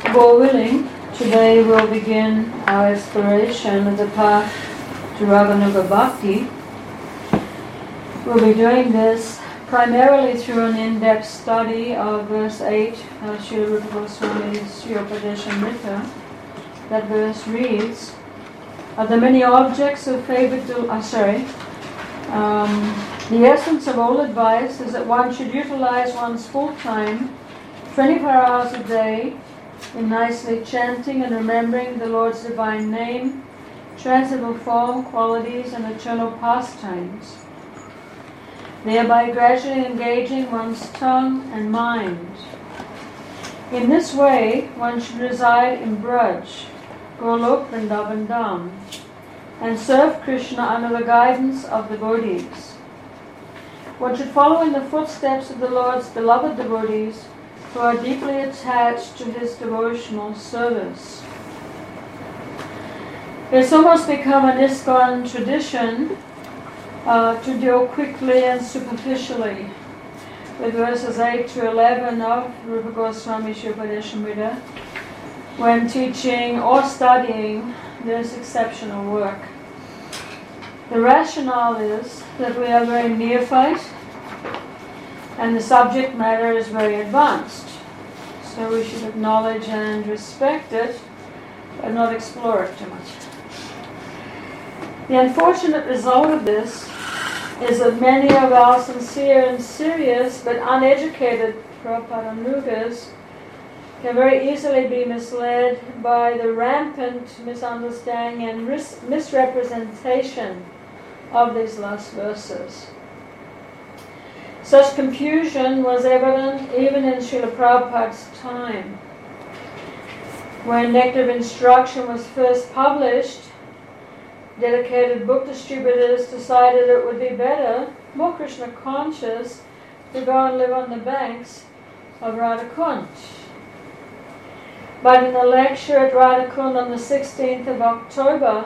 God willing, today we'll begin our exploration of the path to Raganuga Bhakti. We'll be doing this primarily through an in-depth study of verse 8 of Srila Rupa Goswami's Sri Upadeshamrita. That verse reads, "Of the many objects of favored the essence of all advice is that one should utilize one's full time, 24 hours a day, in nicely chanting and remembering the Lord's divine name, transcendental form, qualities, and eternal pastimes, thereby gradually engaging one's tongue and mind. In this way, one should reside in Braj, Golok, Vrindavan Dham, and serve Krishna under the guidance of the devotees. One should follow in the footsteps of the Lord's beloved devotees who are deeply attached to his devotional service." It's almost become an ISKCON tradition to deal quickly and superficially with verses 8 to 11 of Rupa Goswami Sri Upadeshamrita when teaching or studying this exceptional work. The rationale is that we are very neophyte and the subject matter is very advanced. So we should acknowledge and respect it, but not explore it too much. The unfortunate result of this is that many of our sincere and serious but uneducated Prabhupadanugas can very easily be misled by the rampant misunderstanding and misrepresentation of these last verses. Such confusion was evident even in Srila Prabhupada's time. When Nectar of Instruction was first published, dedicated book distributors decided it would be better, more Krishna conscious, to go and live on the banks of Radhakund. But in a lecture at Radhakund on the 16th of October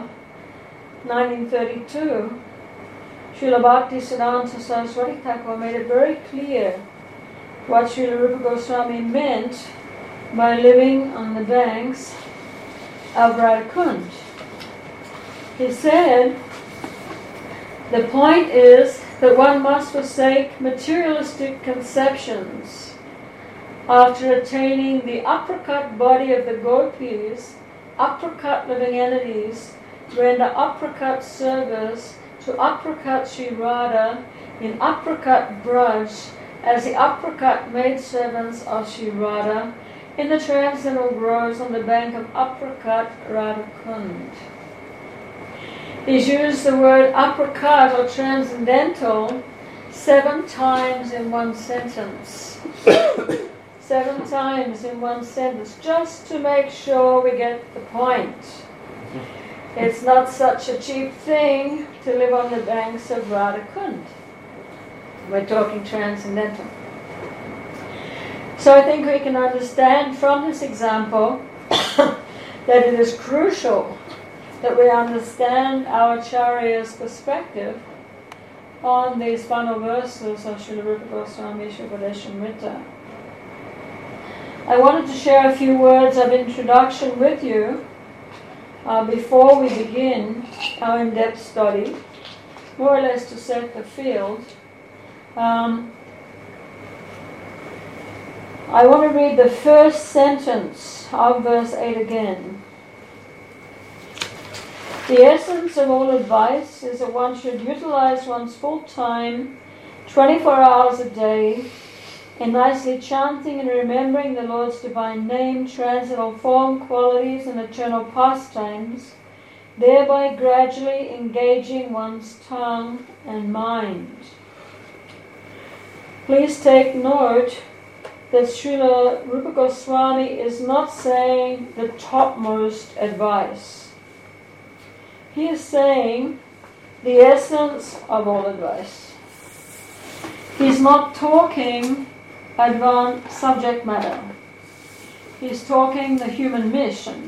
1932, Srila Bhaktisiddhanta Saraswati Thakur made it very clear what Srila Rupa Goswami meant by living on the banks of Radhakund. He said, "The point is that one must forsake materialistic conceptions after attaining the uppercut body of the gopis. Uppercut living entities render uppercut service to uppercut Sri Radha in uppercut Braj as the uppercut maidservants of Sri Radha in the transcendental groves on the bank of uppercut Radhakund." He's used the word uppercut or transcendental 7 times in one sentence. 7 times in one sentence, just to make sure we get the point. It's not such a cheap thing to live on the banks of Radhakund. We're talking transcendental. So I think we can understand from this example that it is crucial that we understand our Acharya's perspective on these final verses of Srila Rupa Goswami Sri Upadeshamrita. I wanted to share a few words of introduction with you before we begin our in-depth study, more or less to set the field. I want to read the first sentence of verse 8 again. "The essence of all advice is that one should utilize one's full time, 24 hours a day, in nicely chanting and remembering the Lord's divine name, transcendental form, qualities, and eternal pastimes, thereby gradually engaging one's tongue and mind." Please take note that Srila Rupa Goswami is not saying the topmost advice. He is saying the essence of all advice. He's not talking advanced subject matter. He's talking the human mission,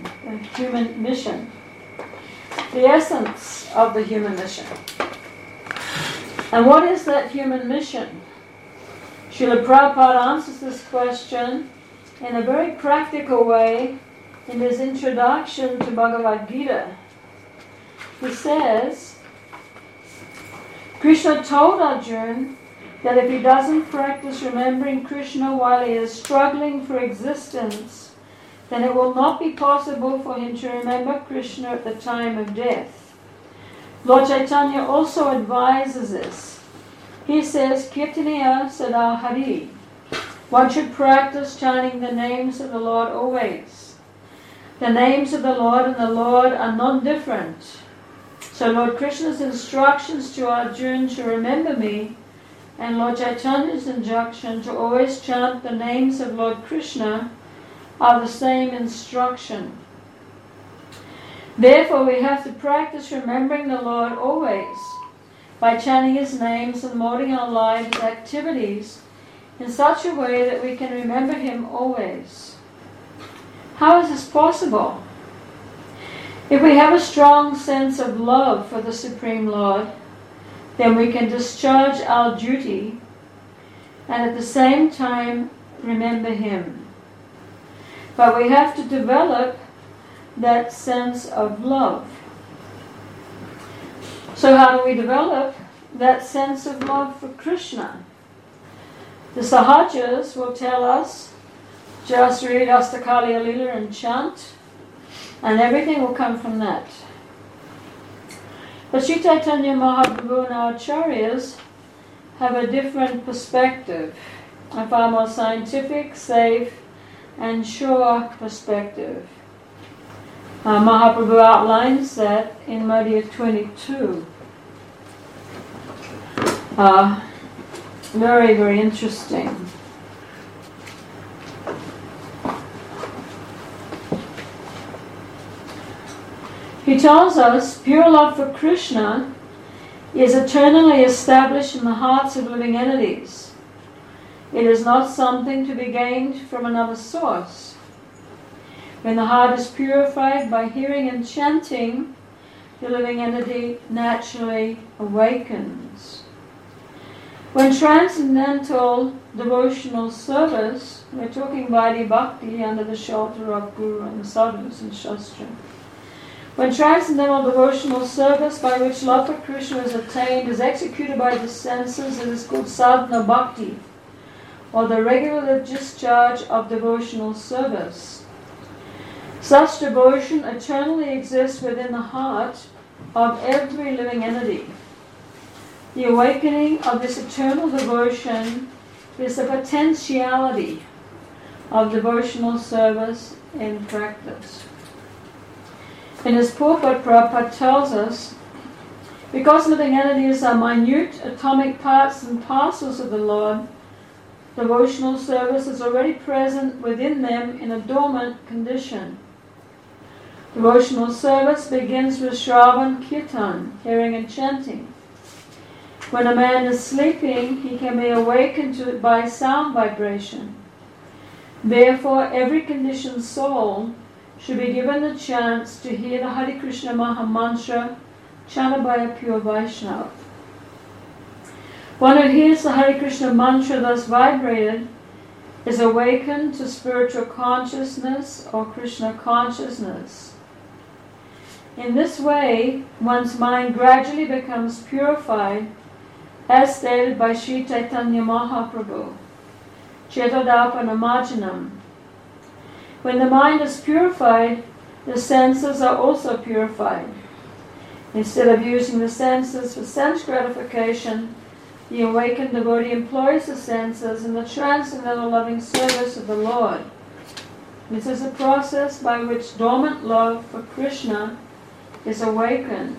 the essence of the human mission. And what is that human mission? Srila Prabhupada answers this question in a very practical way in his introduction to Bhagavad Gita. He says, Krishna told Arjuna that if he doesn't practice remembering Krishna while he is struggling for existence, then it will not be possible for him to remember Krishna at the time of death. Lord Chaitanya also advises this. He says, Kirtaniya Sada Hari. One should practice chanting the names of the Lord always. The names of the Lord and the Lord are non-different. So Lord Krishna's instructions to Arjuna to remember me and Lord Chaitanya's injunction to always chant the names of Lord Krishna are the same instruction. Therefore we have to practice remembering the Lord always by chanting his names and molding our lives activities in such a way that we can remember him always. How is this possible? If we have a strong sense of love for the Supreme Lord, then we can discharge our duty and at the same time remember him. But we have to develop that sense of love. So how do we develop that sense of love for Krishna? The Sahajas will tell us, just read Astakali Lila and chant, and everything will come from that. But Sri Chaitanya Mahaprabhu and our Acharyas have a different perspective, a far more scientific, safe, and sure perspective. Mahaprabhu outlines that in Madhya 22. Very, very interesting. He tells us pure love for Krishna is eternally established in the hearts of living entities. It is not something to be gained from another source. When the heart is purified by hearing and chanting, the living entity naturally awakens. When transcendental devotional service, we're talking Vaidhi Bhakti under the shelter of Guru and Sadhus and Shastra. When transcendental devotional service by which love for Krishna is attained is executed by the senses, it is called sadhana bhakti, or the regular discharge of devotional service. Such devotion eternally exists within the heart of every living entity. The awakening of this eternal devotion is the potentiality of devotional service in practice. In his purport, Prabhupada tells us, because living entities are minute atomic parts and parcels of the Lord, devotional service is already present within them in a dormant condition. Devotional service begins with Shravan Kirtan, hearing and chanting. When a man is sleeping, he can be awakened to it by sound vibration. Therefore, every conditioned soul should be given the chance to hear the Hare Krishna Maha Mantra chanted by a pure Vaishnava. One who hears the Hare Krishna mantra thus vibrated is awakened to spiritual consciousness or Krishna consciousness. In this way, one's mind gradually becomes purified, as stated by Sri Chaitanya Mahaprabhu, Chetadapanamarjanam. When the mind is purified, the senses are also purified. Instead of using the senses for sense gratification, the awakened devotee employs the senses in the transcendental loving service of the Lord. This is a process by which dormant love for Krishna is awakened.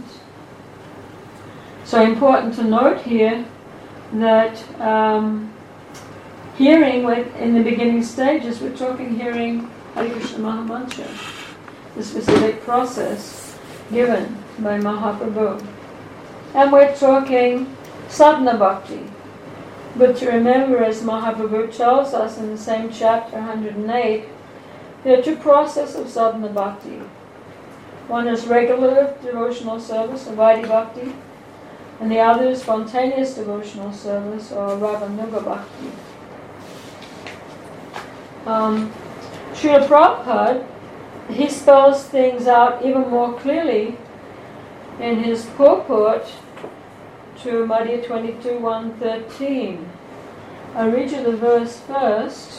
So important to note here that hearing, in the beginning stages, we're talking hearing Hare Krishna Maha Mantra, the specific process given by Mahaprabhu. And we're talking sadhana bhakti. But to remember, as Mahaprabhu tells us in the same chapter 108, there are two processes of sadhana bhakti. One is regular devotional service, or Vaidhi Bhakti, and the other is spontaneous devotional service, or Raganuga Bhakti. Srila Prabhupada, he spells things out even more clearly in his purport to Madhya 22, 113. I'll read you the verse first.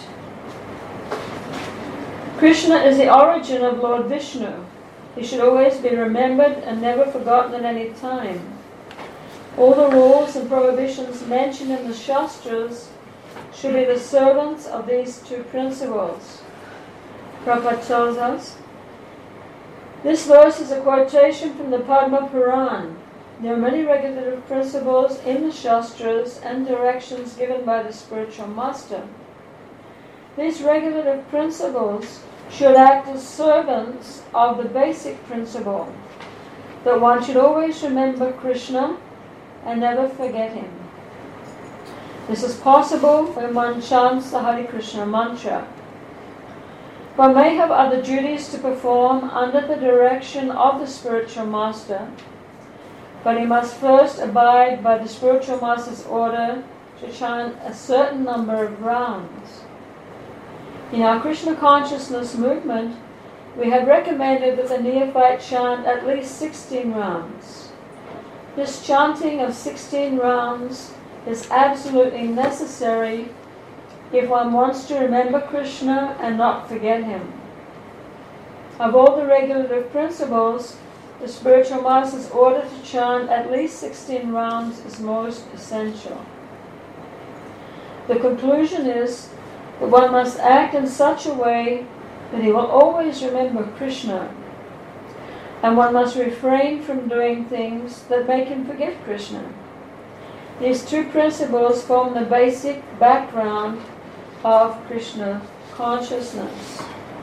Krishna is the origin of Lord Vishnu. He should always be remembered and never forgotten at any time. All the rules and prohibitions mentioned in the Shastras should be the servants of these two principles. Prabhupada tells us, this verse is a quotation from the Padma Puran. There are many regulative principles in the Shastras and directions given by the spiritual master. These regulative principles should act as servants of the basic principle that one should always remember Krishna and never forget him. This is possible when one chants the Hare Krishna mantra. One may have other duties to perform under the direction of the spiritual master, but he must first abide by the spiritual master's order to chant a certain number of rounds. In our Krishna consciousness movement, we have recommended that the neophyte chant at least 16 rounds. This chanting of 16 rounds is absolutely necessary if one wants to remember Krishna and not forget him. Of all the regulative principles, the spiritual master's order to chant at least 16 rounds is most essential. The conclusion is that one must act in such a way that he will always remember Krishna, and one must refrain from doing things that make him forget Krishna. These two principles form the basic background of Krishna consciousness.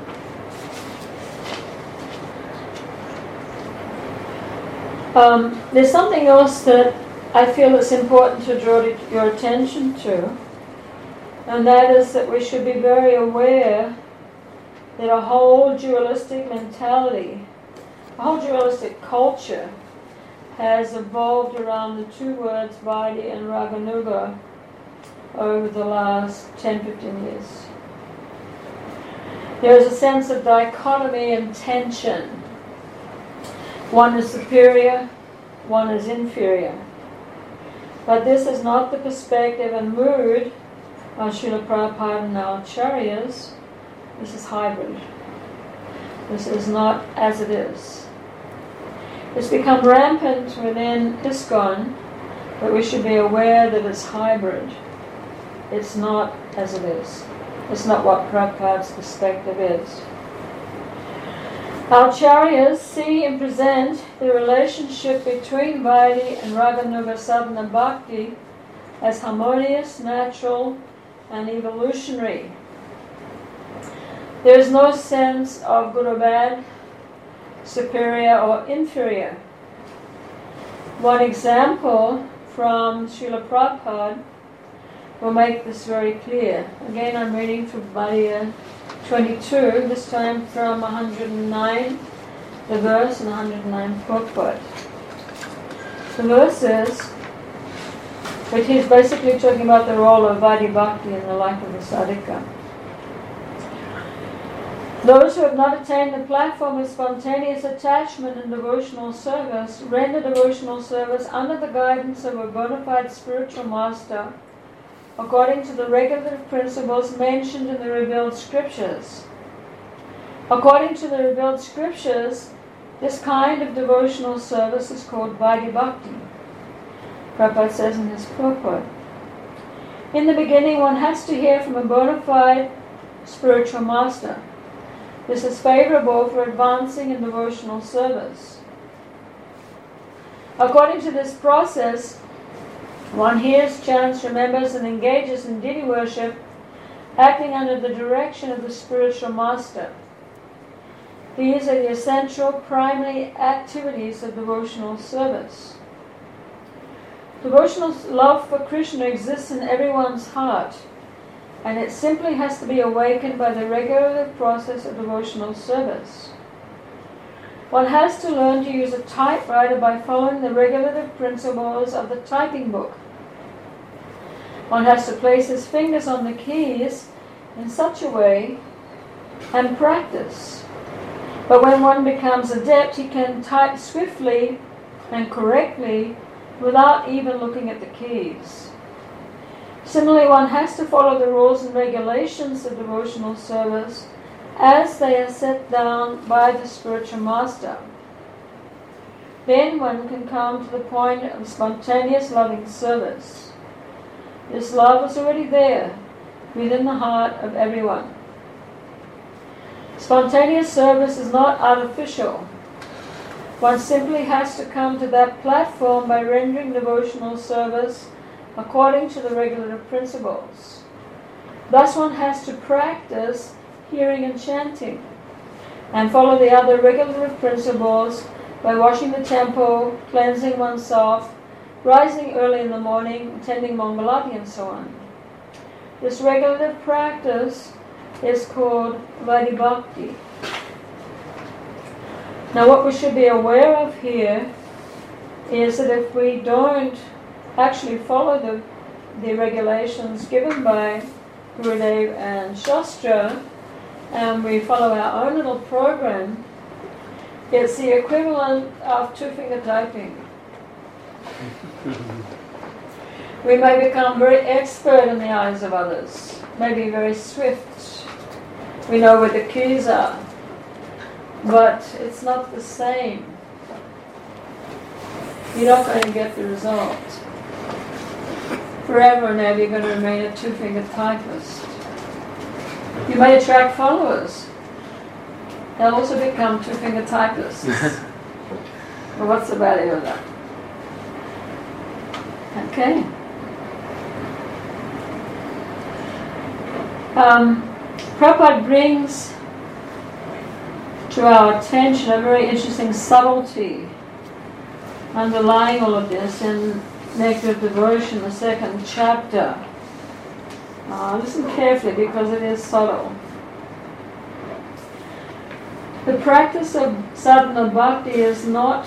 There's something else that I feel it's important to draw your attention to, and that is that we should be very aware that a whole dualistic mentality, a whole dualistic culture has evolved around the two words Vaidhi and Raganuga over the last 10-15 years. There is a sense of dichotomy and tension. One is superior, one is inferior. But this is not the perspective and mood of Srila Prabhupada and our acharyas. This is hybrid. This is not as it is. It's become rampant within ISKCON, but we should be aware that it's hybrid. It's not as it is. It's not what Prabhupada's perspective is. Our acharyas see and present the relationship between Vaidhi and Raganuga sadhana bhakti as harmonious, natural, and evolutionary. There is no sense of good or bad, superior or inferior. One example from Srila Prabhupada will make this very clear. Again, I'm reading from Madhya 22, this time from 109, the verse, and 109 purport. The verse is, but he's basically talking about the role of Vaidhi Bhakti in the life of the sadhaka. Those who have not attained the platform of spontaneous attachment and devotional service render devotional service under the guidance of a bona fide spiritual master according to the regulative principles mentioned in the revealed scriptures. According to the revealed scriptures, this kind of devotional service is called Vaidhi Bhakti. Prabhupada says in his purport, in the beginning one has to hear from a bona fide spiritual master. This is favorable for advancing in devotional service. According to this process, one hears, chants, remembers, and engages in deity worship, acting under the direction of the spiritual master. These are the essential primary activities of devotional service. Devotional love for Krishna exists in everyone's heart, and it simply has to be awakened by the regular process of devotional service. One has to learn to use a typewriter by following the regulative principles of the typing book. One has to place his fingers on the keys in such a way and practice. But when one becomes adept, he can type swiftly and correctly without even looking at the keys. Similarly, one has to follow the rules and regulations of devotional service as they are set down by the spiritual master. Then one can come to the point of spontaneous loving service. This love is already there within the heart of everyone. Spontaneous service is not artificial. One simply has to come to that platform by rendering devotional service according to the regulative principles. Thus one has to practice hearing and chanting, and follow the other regulative principles by washing the temple, cleansing oneself, rising early in the morning, attending Mangalati, and so on. This regulative practice is called Vaidhi Bhakti. Now what we should be aware of here is that if we don't actually follow the regulations given by Gurudev and Shastra, and we follow our own little program, it's the equivalent of two-finger typing. We may become very expert in the eyes of others, maybe very swift. We know where the keys are, but it's not the same. You're not going to get the result. Forever and ever you're going to remain a two-finger typist. You may attract followers. They'll also become two-finger typists. Well, what's the value of that? Okay. Prabhupada brings to our attention a very interesting subtlety underlying all of this in Nectar of Devotion, the 2nd chapter. Listen carefully because it is subtle. The practice of sadhana bhakti is not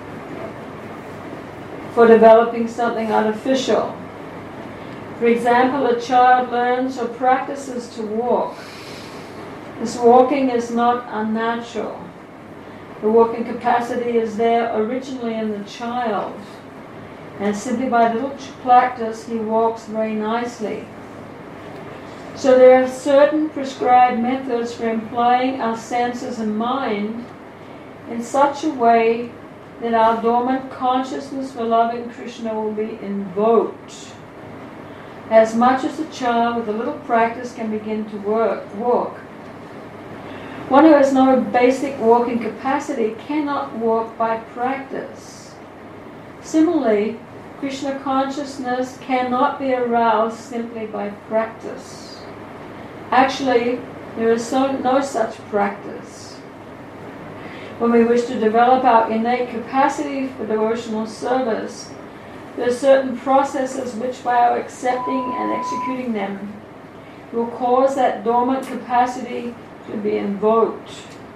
for developing something artificial. For example, a child learns or practices to walk. This walking is not unnatural. The walking capacity is there originally in the child, and simply by little practice he walks very nicely. So there are certain prescribed methods for employing our senses and mind in such a way that our dormant consciousness for loving Krishna will be invoked. As much as a child with a little practice can begin to walk. One who has no basic walking capacity cannot walk by practice. Similarly, Krishna consciousness cannot be aroused simply by practice. Actually, there is no such practice. When we wish to develop our innate capacity for devotional service, there are certain processes which, by our accepting and executing them, will cause that dormant capacity to be invoked.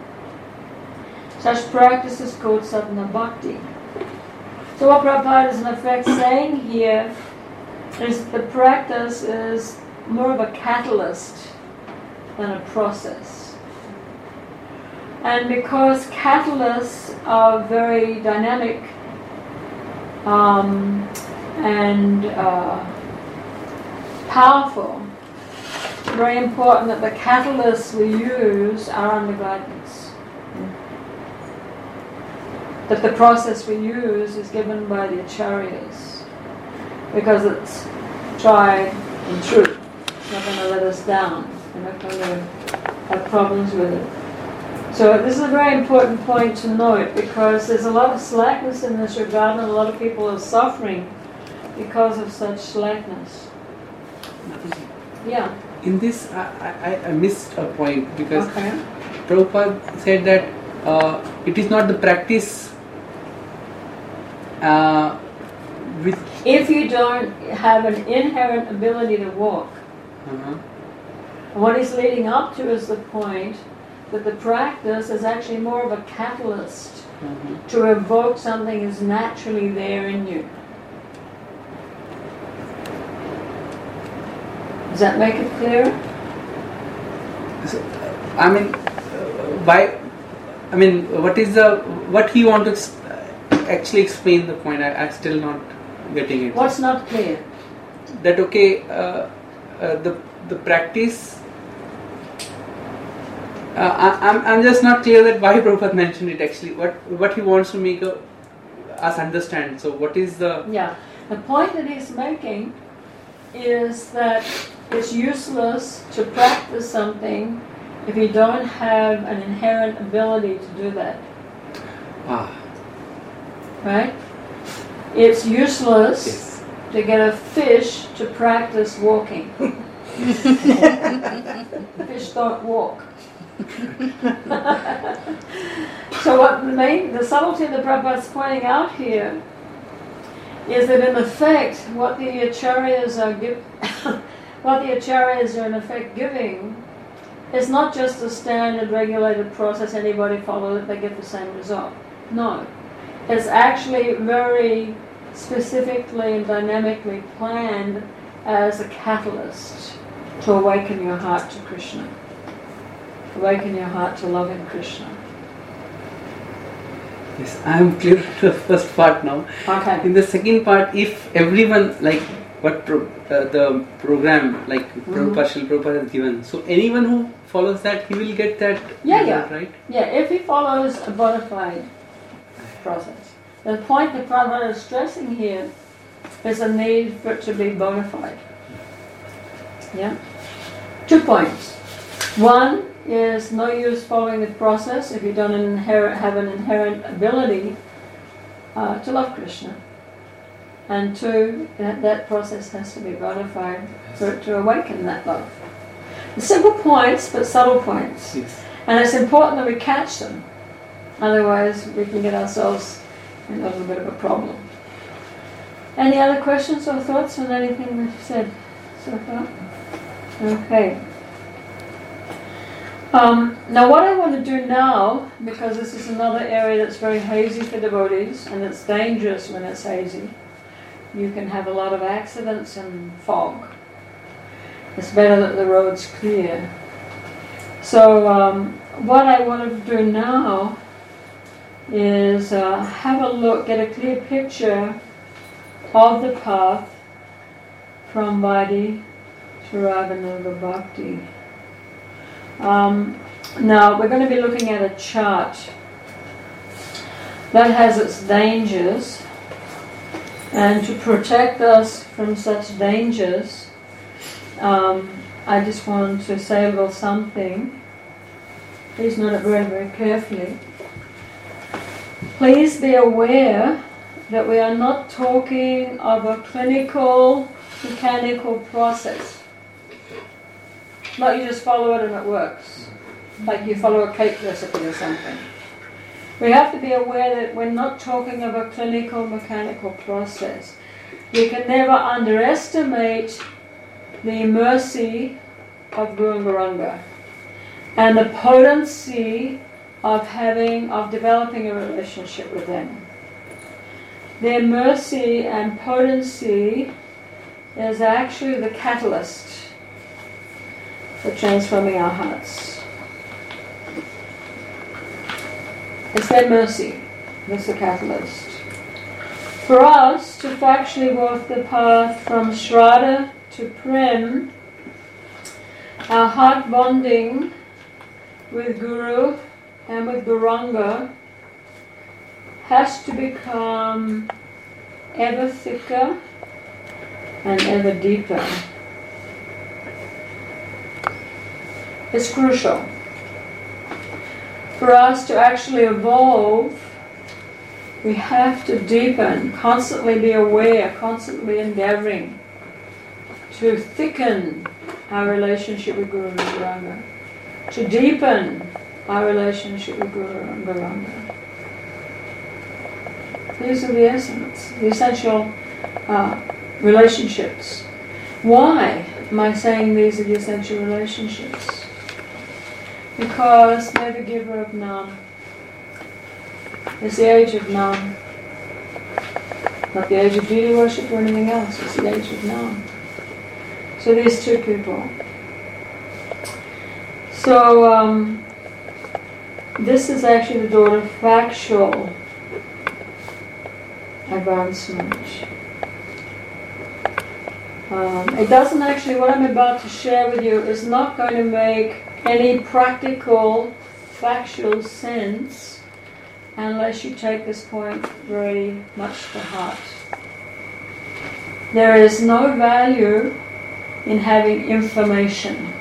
Such practice is called sadhana bhakti. So what Prabhupada is in effect saying here is the practice is more of a catalyst than a process. And because catalysts are very dynamic and powerful, very important that the catalysts we use are under guidance. That the process we use is given by the acharyas, because it's tried and true. It's not going to let us down. We're not going to have problems with it. So this is a very important point to note, because there's a lot of slackness in this regard, and a lot of people are suffering because of such slackness. Yeah. In this, I missed a point, because Prabhupada said that it is not the practice which... If you don't have an inherent ability to walk, what he's leading up to is the point that the practice is actually more of a catalyst to evoke something is naturally there in you. Does that make it clear? I mean, why? I mean, what he want to actually explain the point? I still not getting it. What's not clear? That okay, the practice. I'm just not clear that why Prabhupada mentioned it actually. What he wants to make us understand. So what is the... Yeah, the point that he's making is that it's useless to practice something if you don't have an inherent ability to do that. Right? It's useless to get a fish to practice walking. Fish don't walk. So what the subtlety that Prabhupada's pointing out here is that in effect what the acharyas are in effect giving is not just a standard regulated process, anybody follow it, they get the same result. No. It's actually very specifically and dynamically planned as a catalyst to awaken your heart to Krishna. Awaken your heart to loving Krishna. Yes, I am clear to the first part now. Okay. In the second part, if everyone, like what the program, like Prabhupada, Srila Prabhupada has given, so anyone who follows that, he will get that result, right? Yeah, if he follows a bona fide process. The point that Prabhupada is stressing here is a need for it to be bona fide. Yeah? 2 points. One is no use following the process if you don't have an inherent ability to love Krishna. And 2, that process has to be bona fide for it to awaken that love. Simple points, but subtle points. Yes. And it's important that we catch them. Otherwise, we can get ourselves in a little bit of a problem. Any other questions or thoughts on anything we've said so far? Okay. Now what I want to do now, because this is another area that's very hazy for devotees, and it's dangerous when it's hazy. You can have a lot of accidents and fog. It's better that the road's clear. So what I want to do now is have a look, get a clear picture of the path from Vaidhi to Raganuga Bhakti. Now we're going to be looking at a chart that has its dangers, and to protect us from such dangers, I just want to say a little something. Please note it very, very carefully. Please be aware that we are not talking of a clinical, mechanical process. Not you just follow it and it works, like you follow a cake recipe or something. We have to be aware that we're not talking of a clinical, mechanical process. We can never underestimate the mercy of Guru and Gauranga and the potency of developing a relationship with them. Their mercy and potency is actually the catalyst for transforming our hearts. It's their mercy that's the catalyst. For us to factually walk the path from Shraddha to Prem, our heart bonding with Guru and with Gauranga has to become ever thicker and ever deeper. It's crucial. For us to actually evolve, we have to deepen, constantly be aware, constantly endeavoring to thicken our relationship with Guru and Gauranga, to deepen our relationship with Guru and Gauranga. These are the essence, the essential relationships. Why am I saying these are the essential relationships? Because they're the giver of Nam. It's the age of Nam. Not the age of deity worship or anything else, it's the age of Nam. So these two people. So this is actually the door of factual advancement. It doesn't actually, what I'm about to share with you is not going to make any practical, factual sense unless you take this point very much to heart. There is no value in having information.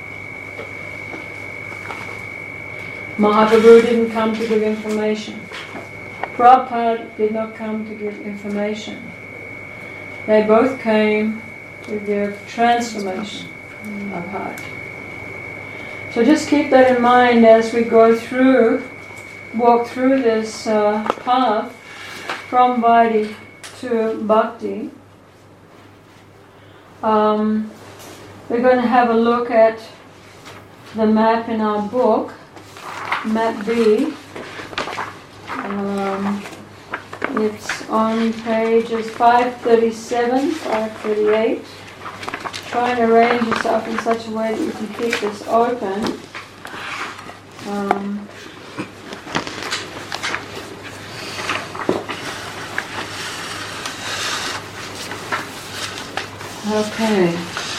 Mahaprabhu didn't come to give information. Prabhupada did not come to give information. They both came to give transformation of heart. So just keep that in mind as we walk through this path from Vaidhi to Bhakti. We're going to have a look at the map in our book, Map B. It's on pages 537, 538. Try and arrange yourself in such a way that you can keep this open. Okay.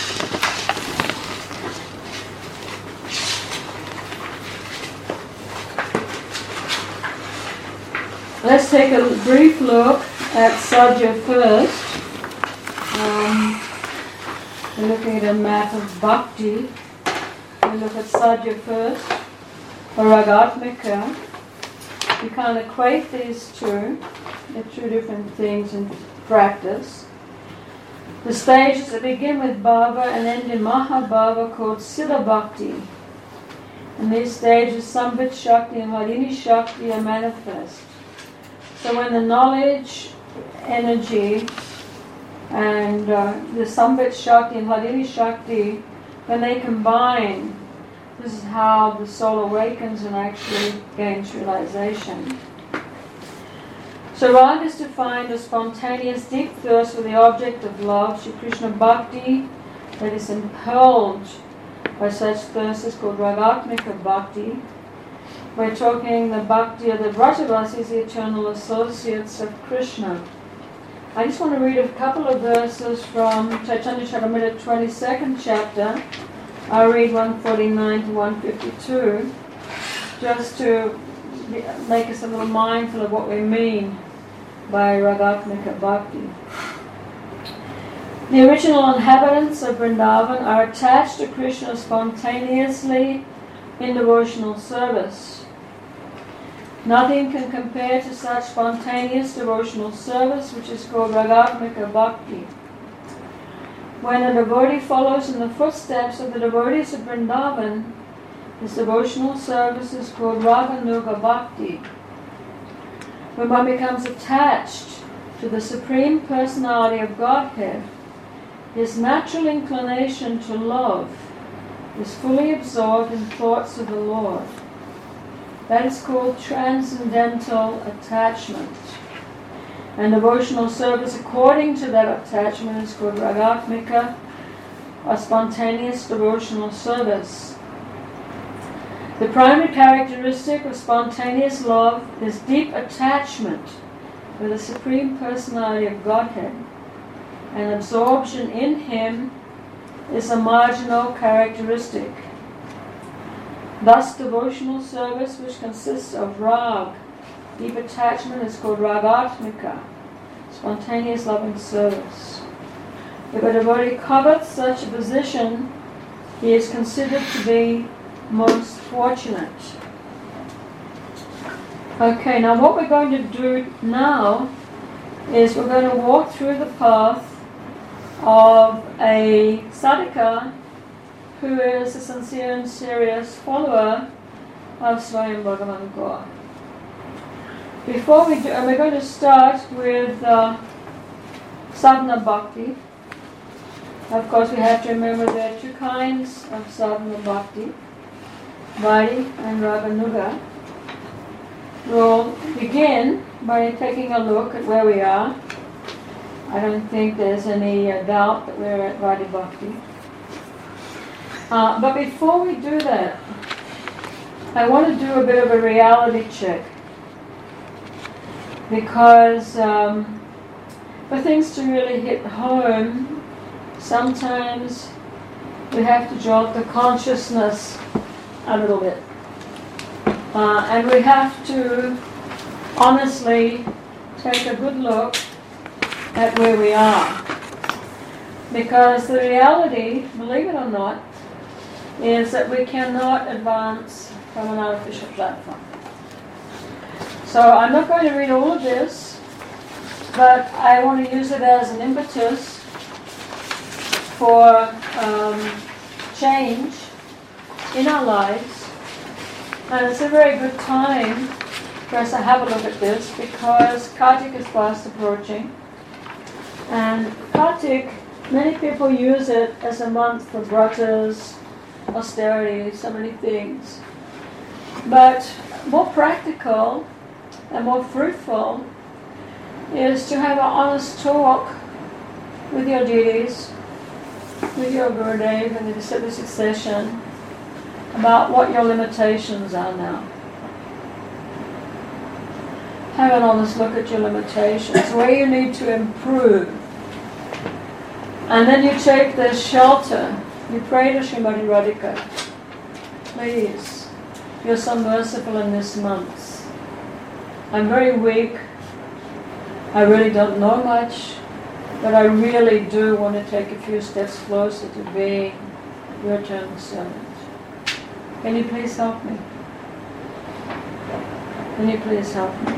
Let's take a brief look at Sadhya first. We're looking at a map of Bhakti. We look at Sadhya first, or Ragatmika. You can't equate these two. They're two different things in practice. The stages that begin with Bhava and end in Mahabhava called Siddha Bhakti. In these stages, Sambit Shakti and Hladini Shakti are manifest. So when the knowledge, energy, and the Sambit Shakti and Hladini Shakti, when they combine, this is how the soul awakens and actually gains realization. So Rag is defined as spontaneous deep thirst for the object of love. Shri Krishna Bhakti that is impelled by such thirst is called Ragatmika Bhakti. We're talking the Bhakti of the Vrajavasis, the eternal associates of Krishna. I just want to read a couple of verses from Chaitanya Charitamrita 22nd chapter. I'll read 149 to 152, just to make us a little mindful of what we mean by Ragatmika Bhakti. The original inhabitants of Vrindavan are attached to Krishna spontaneously in devotional service. Nothing can compare to such spontaneous devotional service, which is called Ragatmika Bhakti. When a devotee follows in the footsteps of the devotees of Vrindavan, this devotional service is called Raganuga Bhakti. When one becomes attached to the Supreme Personality of Godhead, his natural inclination to love is fully absorbed in thoughts of the Lord. That is called transcendental attachment. And devotional service according to that attachment is called Ragatmika, or spontaneous devotional service. The primary characteristic of spontaneous love is deep attachment with the Supreme Personality of Godhead, and absorption in Him is a marginal characteristic. Thus, devotional service, which consists of rag, deep attachment, is called Ragatmika, spontaneous loving service. If a devotee covets such a position, he is considered to be most fortunate. Okay, now what we're going to do now is we're going to walk through the path of a sadhaka who is a sincere and serious follower of Swayam Bhagavan Gaur. Before we do, and we're going to start with sadhana bhakti. Of course, we have to remember there are two kinds of sadhana bhakti, Vaidhi and Raganuga. We'll begin by taking a look at where we are. I don't think there's any doubt that we're at Vaidhi Bhakti. But before we do that, I want to do a bit of a reality check. Because for things to really hit home, sometimes we have to jolt the consciousness a little bit. And we have to honestly take a good look at where we are. Because the reality, believe it or not, is that we cannot advance from an artificial platform. So I'm not going to read all of this, but I want to use it as an impetus for change in our lives. And it's a very good time for us to have a look at this because Kartik is fast approaching. And Kartik, many people use it as a month for vratas, austerity, so many things. But more practical and more fruitful is to have an honest talk with your deities, with your Gurudev and the disciple succession about what your limitations are now. Have an honest look at your limitations, where you need to improve. And then you take this shelter. You pray to Srimati Radhika, please, you're so merciful in this month. I'm very weak. I really don't know much, but I really do want to take a few steps closer to being your eternal servant. Can you please help me? Can you please help me?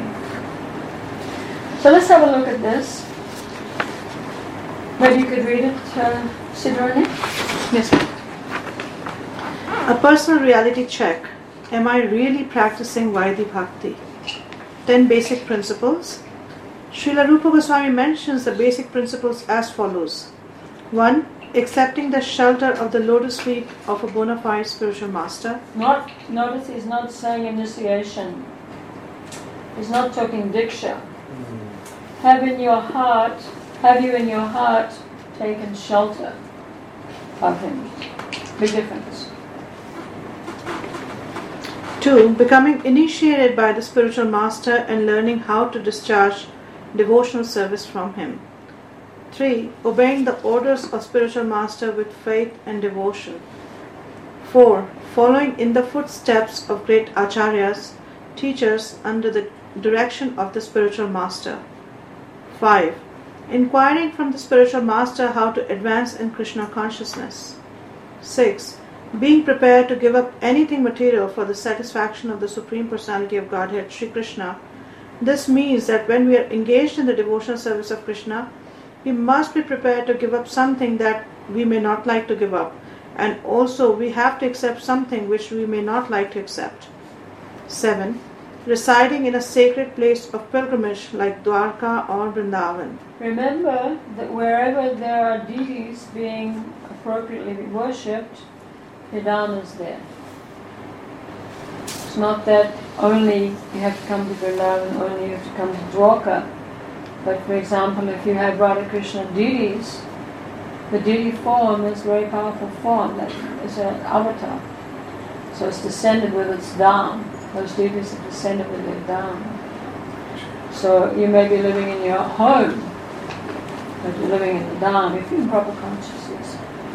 So let's have a look at this. Maybe you could read it, Siddharani? Yes, ma'am. A personal reality check. Am I really practicing Vaidhi Bhakti? 10 basic principles. Srila Rupa Goswami mentions the basic principles as follows. 1. Accepting the shelter of the lotus feet of a bona fide spiritual master. Notice he's not saying initiation. He's not talking diksha. Have you in your heart taken shelter of him? Big difference. 2. Becoming initiated by the spiritual master and learning how to discharge devotional service from him. 3. Obeying the orders of spiritual master with faith and devotion. 4. Following in the footsteps of great acharyas, teachers under the direction of the spiritual master. 5. Inquiring from the spiritual master how to advance in Krishna consciousness. 6. Being prepared to give up anything material for the satisfaction of the Supreme Personality of Godhead, Sri Krishna. This means that when we are engaged in the devotional service of Krishna, we must be prepared to give up something that we may not like to give up. And also we have to accept something which we may not like to accept. 7. Residing in a sacred place of pilgrimage like Dwarka or Vrindavan. Remember that wherever there are deities being appropriately worshipped, Yadam is there. It's not that only you have to come to Vrindavan, only you have to come to Dwarka. But for example, if you have Radha Krishna deities, the deity form is a very powerful form, that is an avatar. So it's descended with its dham. Those deities are descended with their dham. So you may be living in your home, but you're living in the dham if you're in proper consciousness.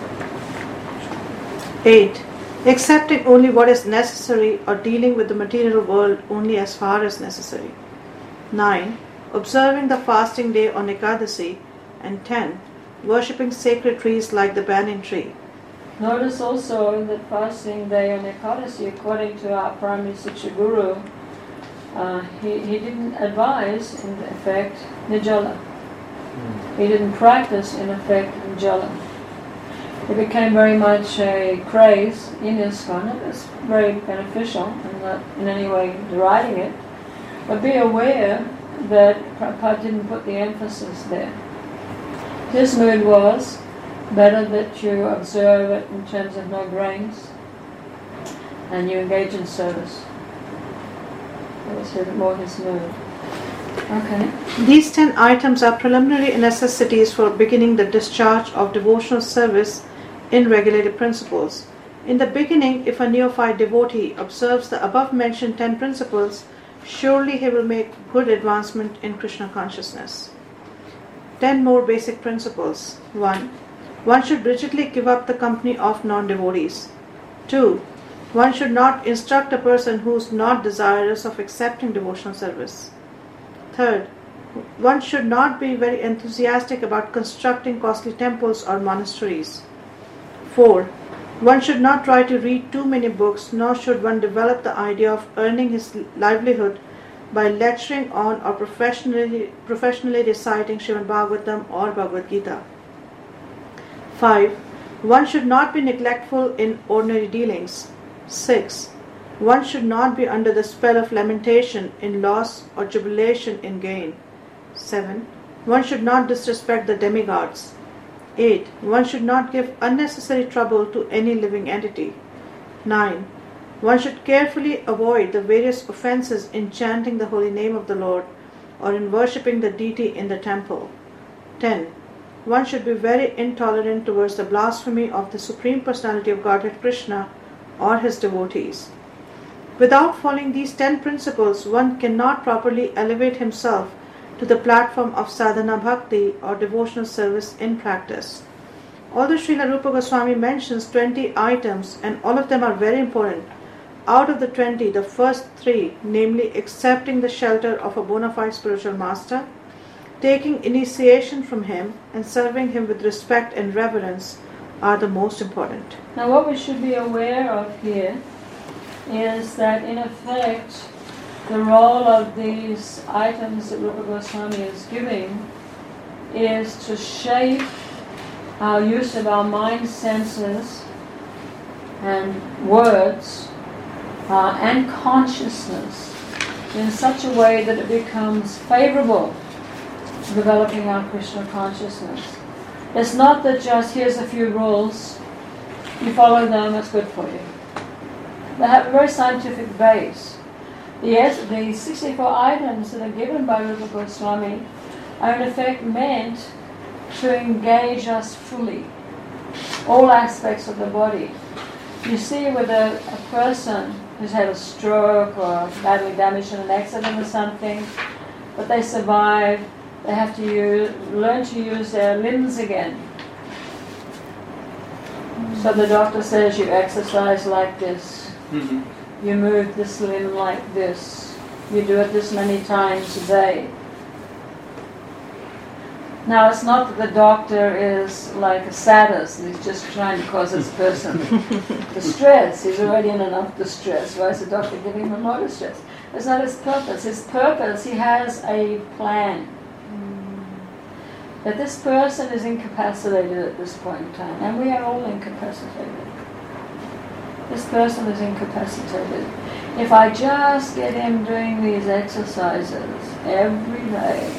8. Accepting only what is necessary or dealing with the material world only as far as necessary. 9. Observing the fasting day on Ekadasi. And 10. Worshipping sacred trees like the banyan tree. Notice also that fasting day on Ekadasi, according to our primary Siksha Guru, he didn't advise, in effect, Nirjala. He didn't practice, in effect, Nirjala. It became very much a craze in ISKCON. It was very beneficial. I'm not in any way deriding it. But be aware that Prabhupada didn't put the emphasis there. His mood was better that you observe it in terms of no grains and you engage in service. That was more his mood. Okay. These 10 items are preliminary necessities for beginning the discharge of devotional service in regulated principles. In the beginning, if a neophyte devotee observes the above mentioned 10 principles, surely he will make good advancement in Krishna consciousness. 10 more basic principles. 1. One should rigidly give up the company of non-devotees. 2. One should not instruct a person who is not desirous of accepting devotional service. 3rd, one should not be very enthusiastic about constructing costly temples or monasteries. 4. One should not try to read too many books, nor should one develop the idea of earning his livelihood by lecturing on or professionally reciting Srimad Bhagavatam or Bhagavad Gita. 5. One should not be neglectful in ordinary dealings. 6. One should not be under the spell of lamentation in loss or jubilation in gain. 7. One should not disrespect the demigods. 8. One should not give unnecessary trouble to any living entity. 9. One should carefully avoid the various offenses in chanting the holy name of the Lord or in worshipping the deity in the temple. 10. One should be very intolerant towards the blasphemy of the Supreme Personality of Godhead Krishna or his devotees. Without following these 10 principles, one cannot properly elevate himself to the platform of sadhana bhakti or devotional service in practice. Although Srila Rupa Goswami mentions 20 items and all of them are very important, out of the 20, the first 3, namely accepting the shelter of a bona fide spiritual master, taking initiation from him, and serving him with respect and reverence, are the most important. Now what we should be aware of here is that in effect the role of these items that Rupa Goswami is giving is to shape our use of our mind, senses and words and consciousness in such a way that it becomes favorable to developing our Krishna consciousness. It's not that just here's a few rules, you follow them, it's good for you. They have a very scientific base. Yes, the 64 items that are given by Rupa Goswami are in effect meant to engage us fully, all aspects of the body. You see with a person who's had a stroke or badly damaged in an accident or something, but they survive, they have to learn to use their limbs again. So the doctor says you exercise like this. Mm-hmm. You move this limb like this. You do it this many times a day. Now it's not that the doctor is like a sadist and he's just trying to cause this person distress. He's already in enough distress. Why is the doctor giving him more distress? That's not his purpose. His purpose, he has a plan. That this person is incapacitated at this point in time, and we are all incapacitated. This person is incapacitated. If I just get him doing these exercises every day,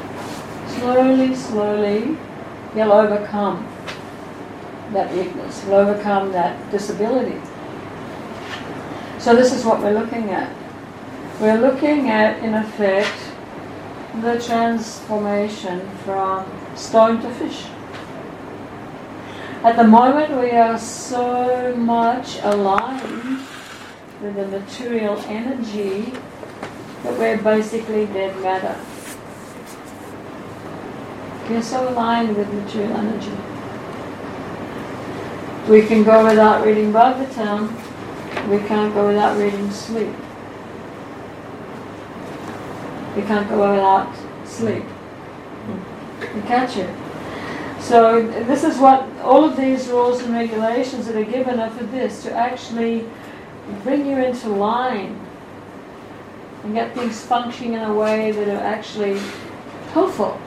slowly, he'll overcome that weakness, he'll overcome that disability. So this is what we're looking at. We're looking at, in effect, the transformation from stone to fish. At the moment we are so much aligned with the material energy that we're basically dead matter. We're so aligned with material energy. We can go without reading Bhagavatam, we can't go without reading sleep. We can't go without sleep. You catch it? So this is what all of these rules and regulations that are given are for this, to actually bring you into line and get things functioning in a way that are actually helpful.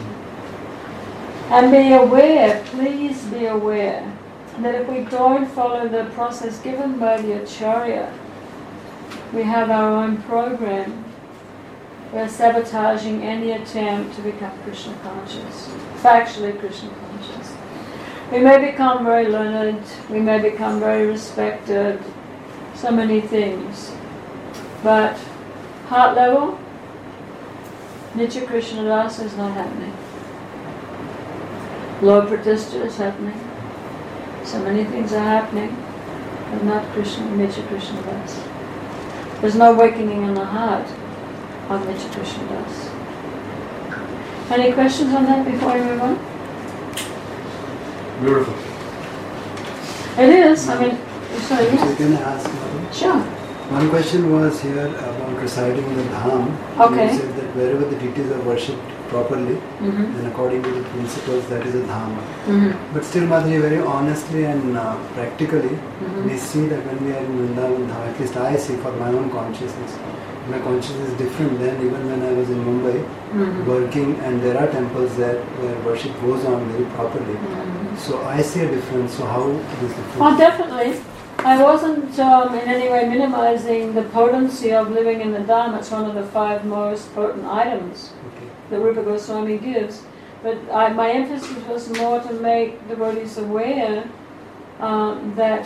And be aware, please be aware, that if we don't follow the process given by the Acharya, we have our own program. We're sabotaging any attempt to become Krishna conscious, factually Krishna conscious. We may become very learned, we may become very respected, so many things. But heart level, Nitya Krishna Rasa is not happening. Lord Pratishtha is happening. So many things are happening. but not Krishna, Mitra Krishna Das. There's no awakening in the heart of Mitra Krishna Das. Any questions on that before we move on? Beautiful. It is, I mean, sorry, So yes. can I ask one? Sure. One question was here about reciting the Dham. Okay. You said that wherever the deities are worshipped properly, Mm-hmm. then according to the principles, that is a Dham. Mm-hmm. But still, Madhuri, very honestly and practically, Mm-hmm. we see that when we are in Vrindavan Dham, at least I see for my own consciousness, my consciousness is different than even when I was in Mumbai Mm-hmm. working, and there are temples there where worship goes on very properly. Mm-hmm. So I see a difference. So how is different? Well, definitely. I wasn't in any way minimizing the potency of living in the Dham. It's one of the 5 most potent items Okay. that Rupa Goswami gives. But my emphasis was more to make devotees aware that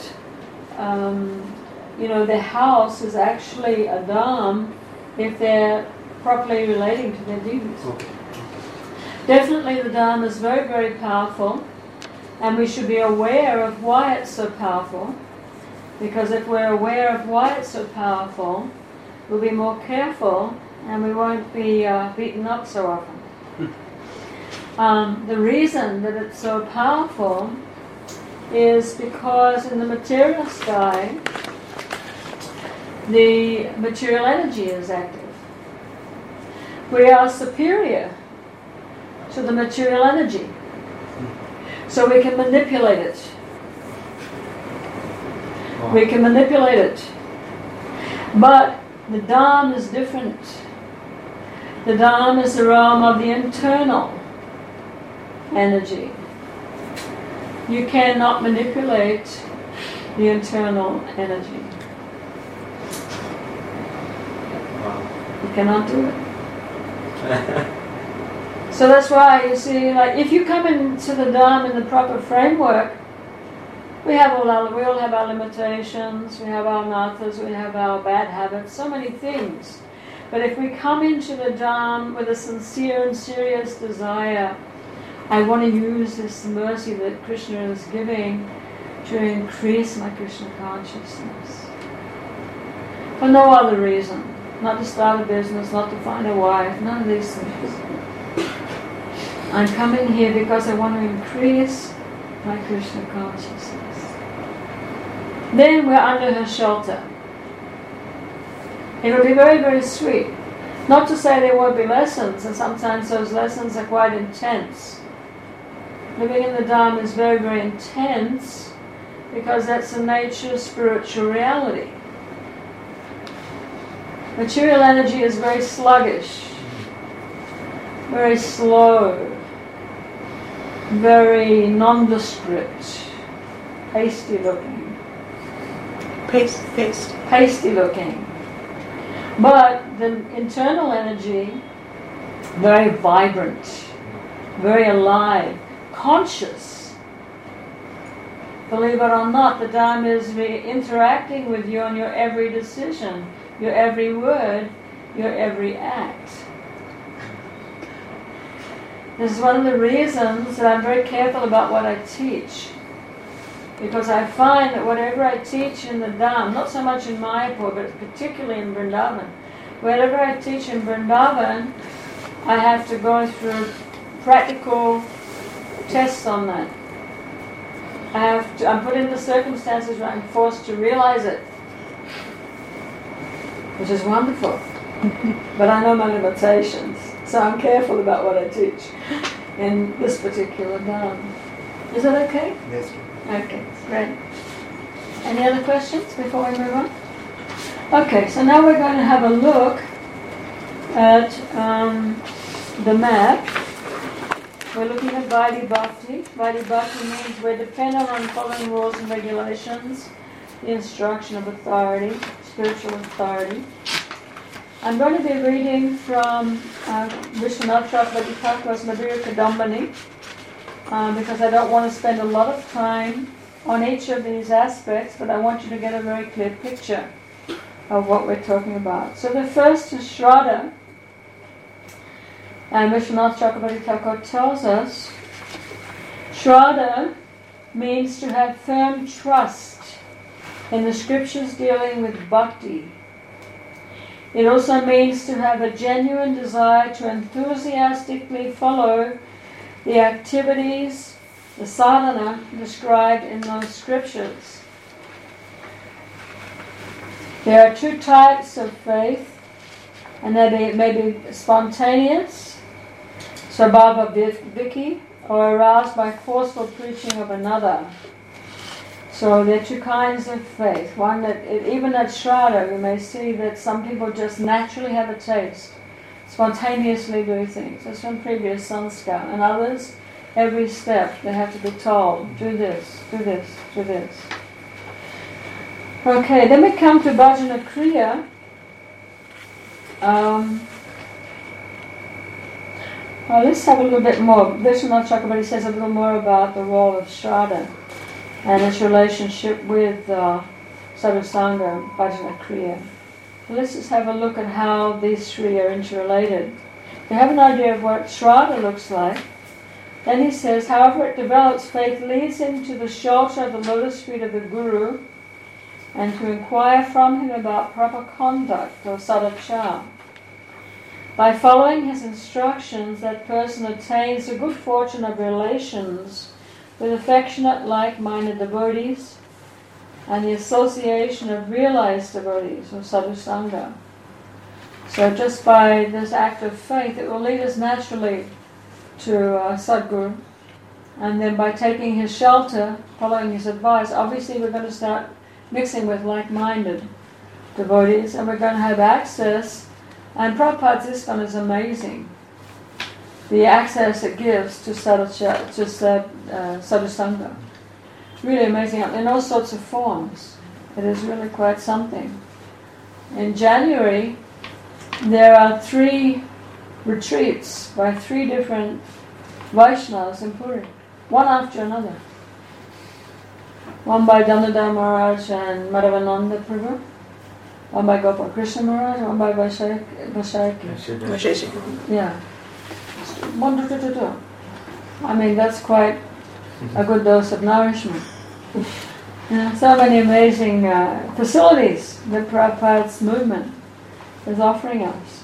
their house is actually a Dham if they're properly relating to their deities. Okay. Definitely the Dham is very, very powerful, and we should be aware of why it's so powerful, because if we're aware of why it's so powerful, we'll be more careful and we won't be beaten up so often. The reason that it's so powerful is because in the material sky, the material energy is active. We are superior to the material energy, so we can manipulate it. We can manipulate it. But the Dham is different. The Dham is the realm of the internal energy. You cannot manipulate the internal energy. You cannot do it. So that's why you see, like, if you come into the Dham in the proper framework, we all have our limitations, we have our nathas, we have our bad habits, so many things. But if we come into the Dham with a sincere and serious desire, I want to use this mercy that Krishna is giving to increase my Krishna consciousness. For no other reason. Not to start a business, not to find a wife, none of these things. I'm coming here because I want to increase my Krishna consciousness. Then we're under her shelter. It will be very, very sweet. Not to say there won't be lessons, and sometimes those lessons are quite intense. Living in the Dham is very, very intense because that's the nature of spiritual reality. Material energy is very sluggish, very slow, very nondescript, hasty looking. Pasty looking. But the internal energy, very vibrant, very alive, conscious. Believe it or not, the Dham is interacting with you on your every decision, your every word, your every act. This is one of the reasons that I'm very careful about what I teach. Because I find that whatever I teach in the Dham, not so much in Mayapur, but particularly in Vrindavan, whatever I teach in Vrindavan, I have to go through practical tests on that. I'm put into circumstances where I'm forced to realize it, which is wonderful. But I know my limitations, so I'm careful about what I teach in this particular Dham. Is that okay? Yes. Okay, great. Any other questions before we move on? Okay, so now we're going to have a look at the map. We're looking at Vaidhi Bhakti. Vaidhi Bhakti means we're dependent on following rules and regulations, the instruction of authority, spiritual authority. I'm going to be reading from Vishwanath Chakravarti Thakur's Madhurya Kadambini, because I don't want to spend a lot of time on each of these aspects, but I want you to get a very clear picture of what we're talking about. So the first is Shraddha, and Vishwanath Chakravarti Thakur tells us Shraddha means to have firm trust in the scriptures dealing with bhakti. It also means to have a genuine desire to enthusiastically follow the activities, the sadhana described in those scriptures. There are two types of faith, and they may be spontaneous, svabhava vicky, or aroused by forceful preaching of another. So there are two kinds of faith. One that, even at Shraddha, you may see that some people just naturally have a taste, spontaneously do things. That's from previous sanskar. And others, every step, they have to be told, do this, do this, do this. Okay, then we come to Bhajana Kriya. Well, let's have a little bit more. Vishwanath Chakrabarti says a little more about the role of Shraddha and its relationship with Sadhusanga, Bhajana Kriya. So let's just have a look at how these three are interrelated. You have an idea of what Shraddha looks like. Then he says, however it develops, faith leads him to the shelter of the lotus feet of the Guru and to inquire from him about proper conduct or sadachar. By following his instructions, that person attains the good fortune of relations with affectionate, like-minded devotees and the association of realized devotees, or sadhusanga. So just by this act of faith, it will lead us naturally to Sadguru. And then by taking his shelter, following his advice, obviously we're going to start mixing with like-minded devotees, and we're going to have access. And Prabhupada's ISKCON is amazing. The access it gives to sadhusanga. Really amazing, in all sorts of forms. It is really quite something. In January, there are 3 retreats by 3 different Vaishnavas in Puri, one after another. One by Damodar Maharaj and Madhavananda Prabhu, one by Gopal Krishna Maharaj, one by Vaishaki. Yeah. I mean, that's quite a good dose of nourishment. So many amazing facilities that Prabhupada's movement is offering us.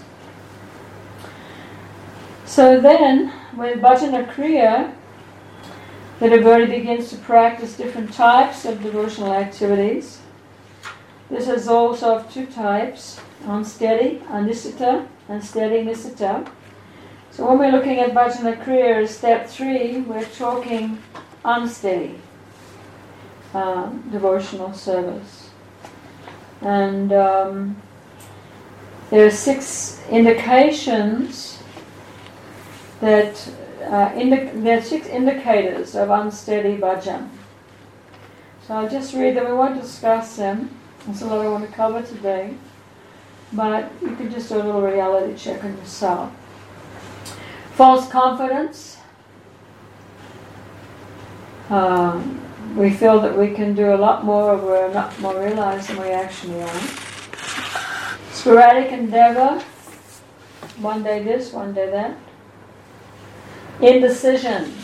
So then, with Bhajana Kriya, the devotee begins to practice different types of devotional activities. This is also of 2 types, unsteady, anisita, and steady, nisita. So when we're looking at Bhajana Kriya, step 3, we're talking unsteady devotional service. And there are 6 indications that there are 6 indicators of unsteady bhajan. So I'll just read them. We won't discuss them. That's all I want to cover today. But you can just do a little reality check on yourself. False confidence. We feel that we can do a lot more, or we're not more realized than we actually are. Sporadic endeavor. One day this, one day that. Indecision.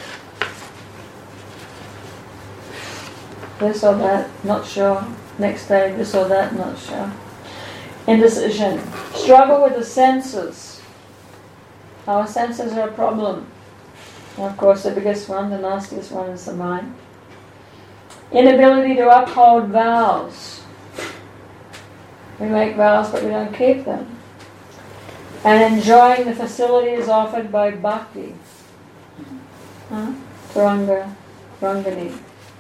This or that, not sure. Next day, this or that, not sure. Indecision. Struggle with the senses. Our senses are a problem. And of course, the biggest one, the nastiest one, is the mind. Inability to uphold vows. We make vows, but we don't keep them. And enjoying the facilities offered by bhakti. Rangani.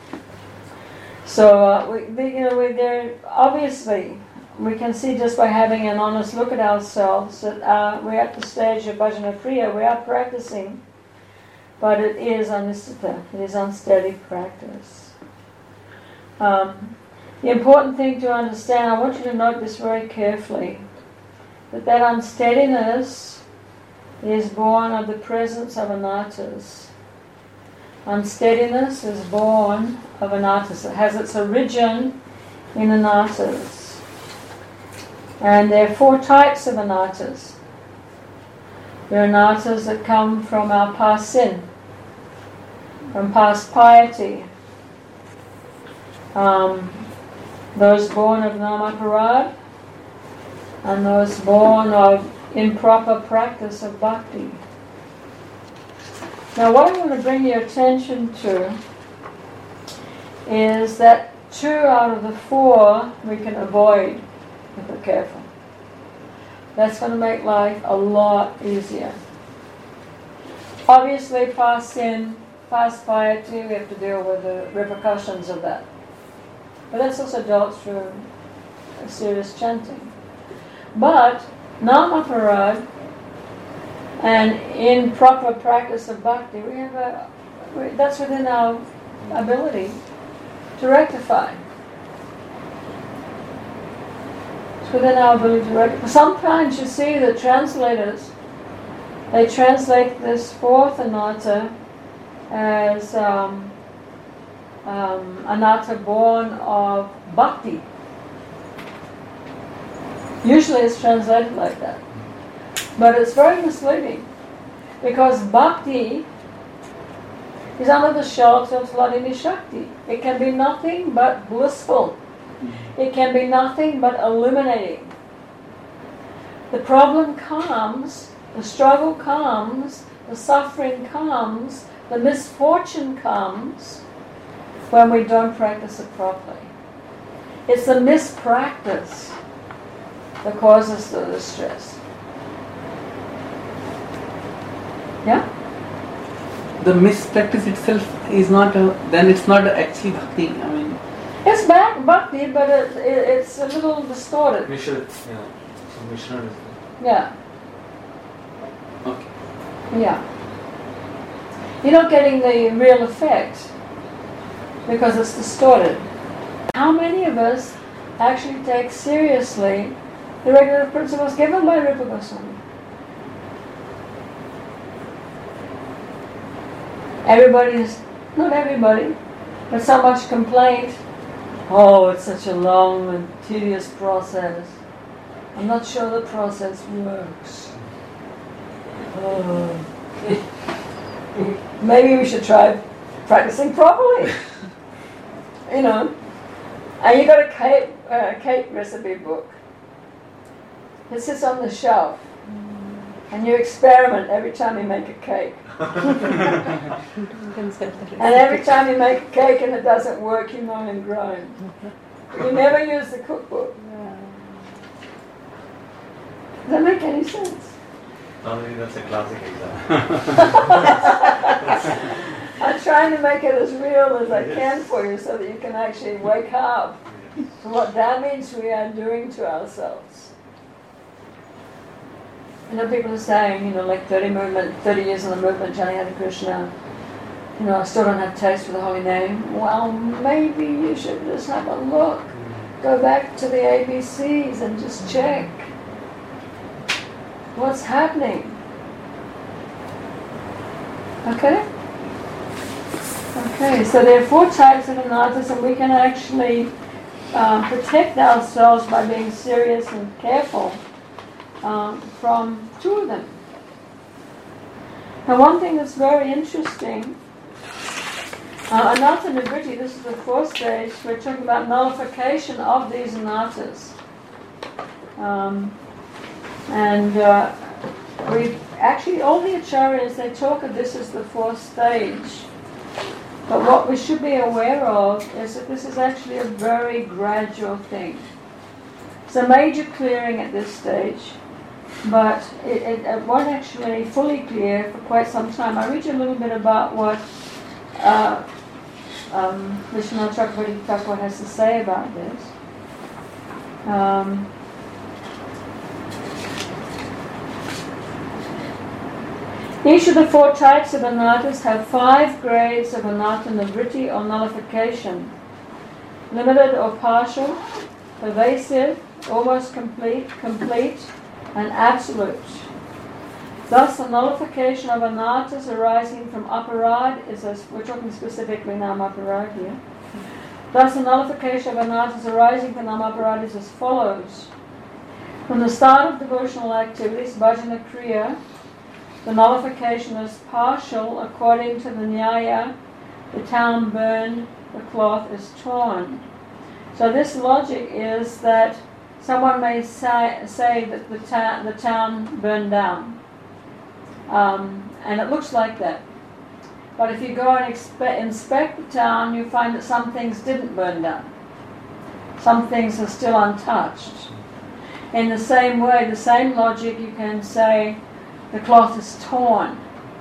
So, obviously, we can see just by having an honest look at ourselves that we're at the stage of Bhajana Kriya, we are practicing, but it is anisthita, it is unsteady practice. The important thing to understand, I want you to note this very carefully, that unsteadiness is born of the presence of anarthas. Unsteadiness is born of anarthas. It has its origin in anarthas. And there are 4 types of anarthas. There are anarthas that come from our past sin, from past piety, those born of Namaparad, and those born of improper practice of bhakti. Now what I want to bring your attention to is that 2 out of the 4 we can avoid if we're careful. That's going to make life a lot easier. Obviously, past sin, past piety, we have to deal with the repercussions of that. But that's also dealt through a serious chanting. But Namaparad and improper practice of bhakti, that's within our ability to rectify. It's within our ability to rectify. Sometimes you see the translators, they translate this 4th anatta as anatta born of bhakti. Usually it's translated like that. But it's very misleading, because bhakti is under the shelter of Hladini Shakti. It can be nothing but blissful. It can be nothing but illuminating. The problem comes, the struggle comes, the suffering comes, the misfortune comes when we don't practice it properly. It's the mispractice that causes the distress. Yeah? The mispractice itself is not then it's not actually bhakti. I mean, it's bhakti, but it's a little distorted. Mishra, yeah. So Mishra is Yeah. okay. Yeah. You're not getting the real effect because it's distorted. How many of us actually take seriously the regular principles given by Rupa Goswami? Not everybody, but so much complaint. Oh, it's such a long and tedious process. I'm not sure the process works. Oh. Maybe we should try practicing properly. You know. And you got a cake recipe book. It sits on the shelf. And you experiment every time you make a cake. And every time you make a cake and it doesn't work, you moan and groan. You never use the cookbook. Does that make any sense? I think that's a classic example. I'm trying to make it as real as I can for you so that you can actually wake up to what damage we are doing to ourselves. You know, people are saying, like 30 years in the movement, chanting Hare Krishna, I still don't have taste for the holy name. Well, maybe you should just have a look. Go back to the ABCs and just check what's happening. Okay? Okay, so there are 4 types of anarthas, and we can actually protect ourselves by being serious and careful from 2 of them. Now, one thing that's very interesting, anartha nivritti, this is the 4th stage, we're talking about nullification of these anarthas. We actually, all the acharyas, they talk of this as the 4th stage. But what we should be aware of is that this is actually a very gradual thing. It's a major clearing at this stage, but it won't actually fully clear for quite some time. I'll read you a little bit about what Vishwanath Chakravarti Thakur has to say about this. Each of the 4 types of anarthas have 5 grades of anartha nivritti or nullification: limited or partial, pervasive, almost complete, and absolute. Thus, the nullification of anarthas arising from aparad is as, we're talking specifically namaparad here. Thus, the nullification of anarthas arising from namaparad is as follows. From the start of devotional activities, bhajana kriya, the nullification is partial according to the nyaya. The town burned, the cloth is torn. So So this logic is that someone may say that the town burned down, and it looks like that. But if you go and inspect the town, you find that some things didn't burn down. Some things are still untouched. In the same way, the same logic, you can say the cloth is torn.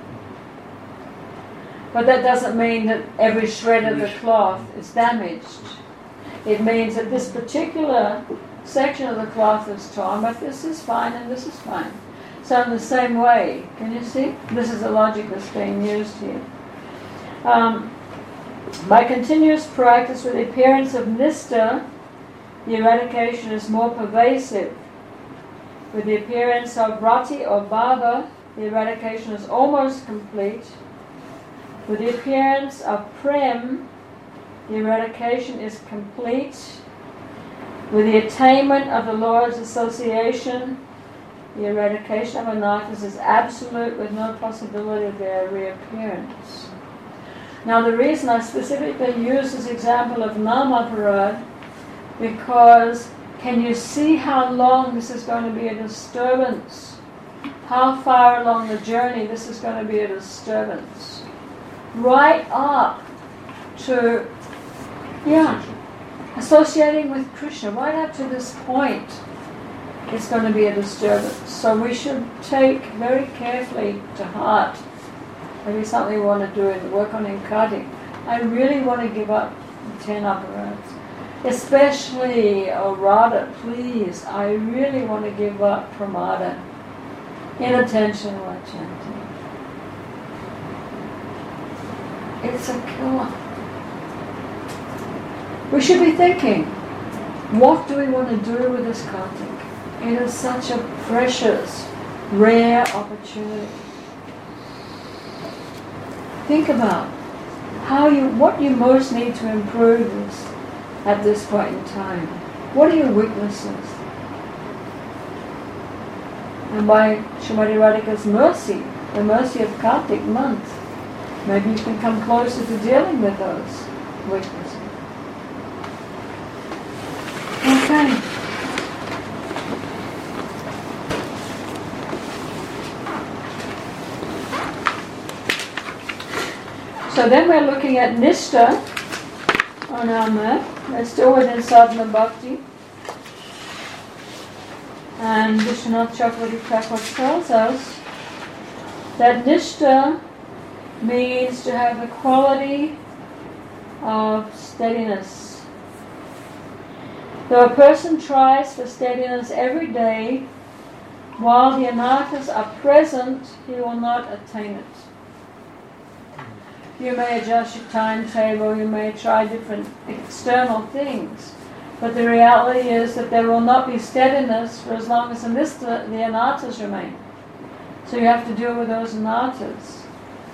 But that doesn't mean that every shred of the cloth is damaged. It means that this particular section of the cloth is torn, but this is fine and this is fine. So in the same way, can you see? This is the logic that's being used here. By continuous practice with the appearance of nistha, the eradication is more pervasive. With the appearance of rati or bhava, the eradication is almost complete. With the appearance of prem, the eradication is complete. With the attainment of the Lord's association, the eradication of anarthas is absolute with no possibility of their reappearance. Now the reason I specifically use this example of Namaparad, because can you see how long this is going to be a disturbance? How far along the journey this is going to be a disturbance? Right up to, associating with Krishna, right up to this point, it's going to be a disturbance. So we should take very carefully to heart. Maybe something we want to do and work on in karting. I really want to give up the 10 apparatus. Especially, Radha, please, I really want to give up pramada, inattention while chanting. It's a killer. We should be thinking, what do we want to do with this kartik? It is such a precious, rare opportunity. Think about what you most need to improve this at this point in time. What are your weaknesses? And by Srimati Radhika's mercy, the mercy of Kartik month, maybe you can come closer to dealing with those weaknesses. Okay. So then we're looking at Nistha on our map. We're still within Sadhana Bhakti. And Vishwanath Chakravarti Thakur tells us that Nistha means to have the quality of steadiness. Though a person tries for steadiness every day, while the anarthas are present, he will not attain it. You may adjust your timetable, you may try different external things, but the reality is that there will not be steadiness for as long as the anarthas remain. So you have to deal with those anarthas.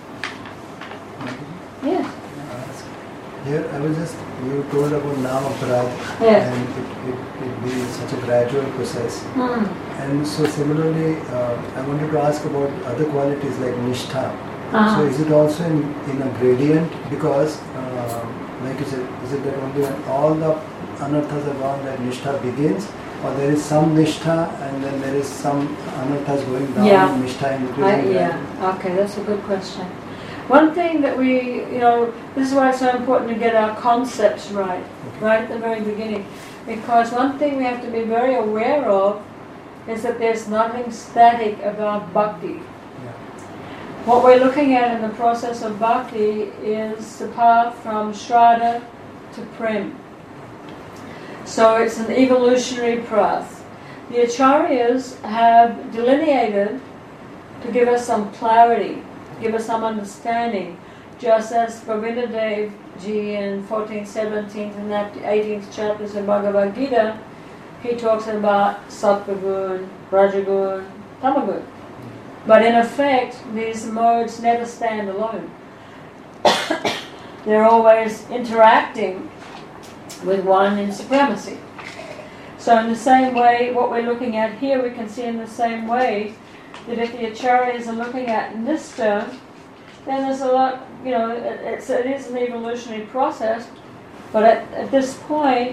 Yes? Here I was you told about Namaparad, yes. And it be such a gradual process. Mm. And so similarly, I wanted to ask about other qualities like Nishtha. Uh-huh. So is it also in a gradient? Because, like you said, is it that only when all the anarthas are gone that Nishtha begins? Or there is some Nishtha and then there is some anarthas going down and Nishtha increasing? Okay, that's a good question. One thing that this is why it's so important to get our concepts right, right at the very beginning. Because one thing we have to be very aware of is that there's nothing static about bhakti. What we're looking at in the process of bhakti is the path from Shraddha to Prem. So it's an evolutionary path. The Acharyas have delineated to give us some clarity, give us some understanding, just as Govinda Dev Ji in 14th, 17th and 18th chapters of Bhagavad Gita, he talks about Sattva-gun, Rajagun, Tamagun. But in effect, these modes never stand alone. They're always interacting with one in supremacy. So in the same way, what we're looking at here, we can see in the same way that if the Acharyas are looking at Nistha, then there's a lot, it is an evolutionary process, but at this point,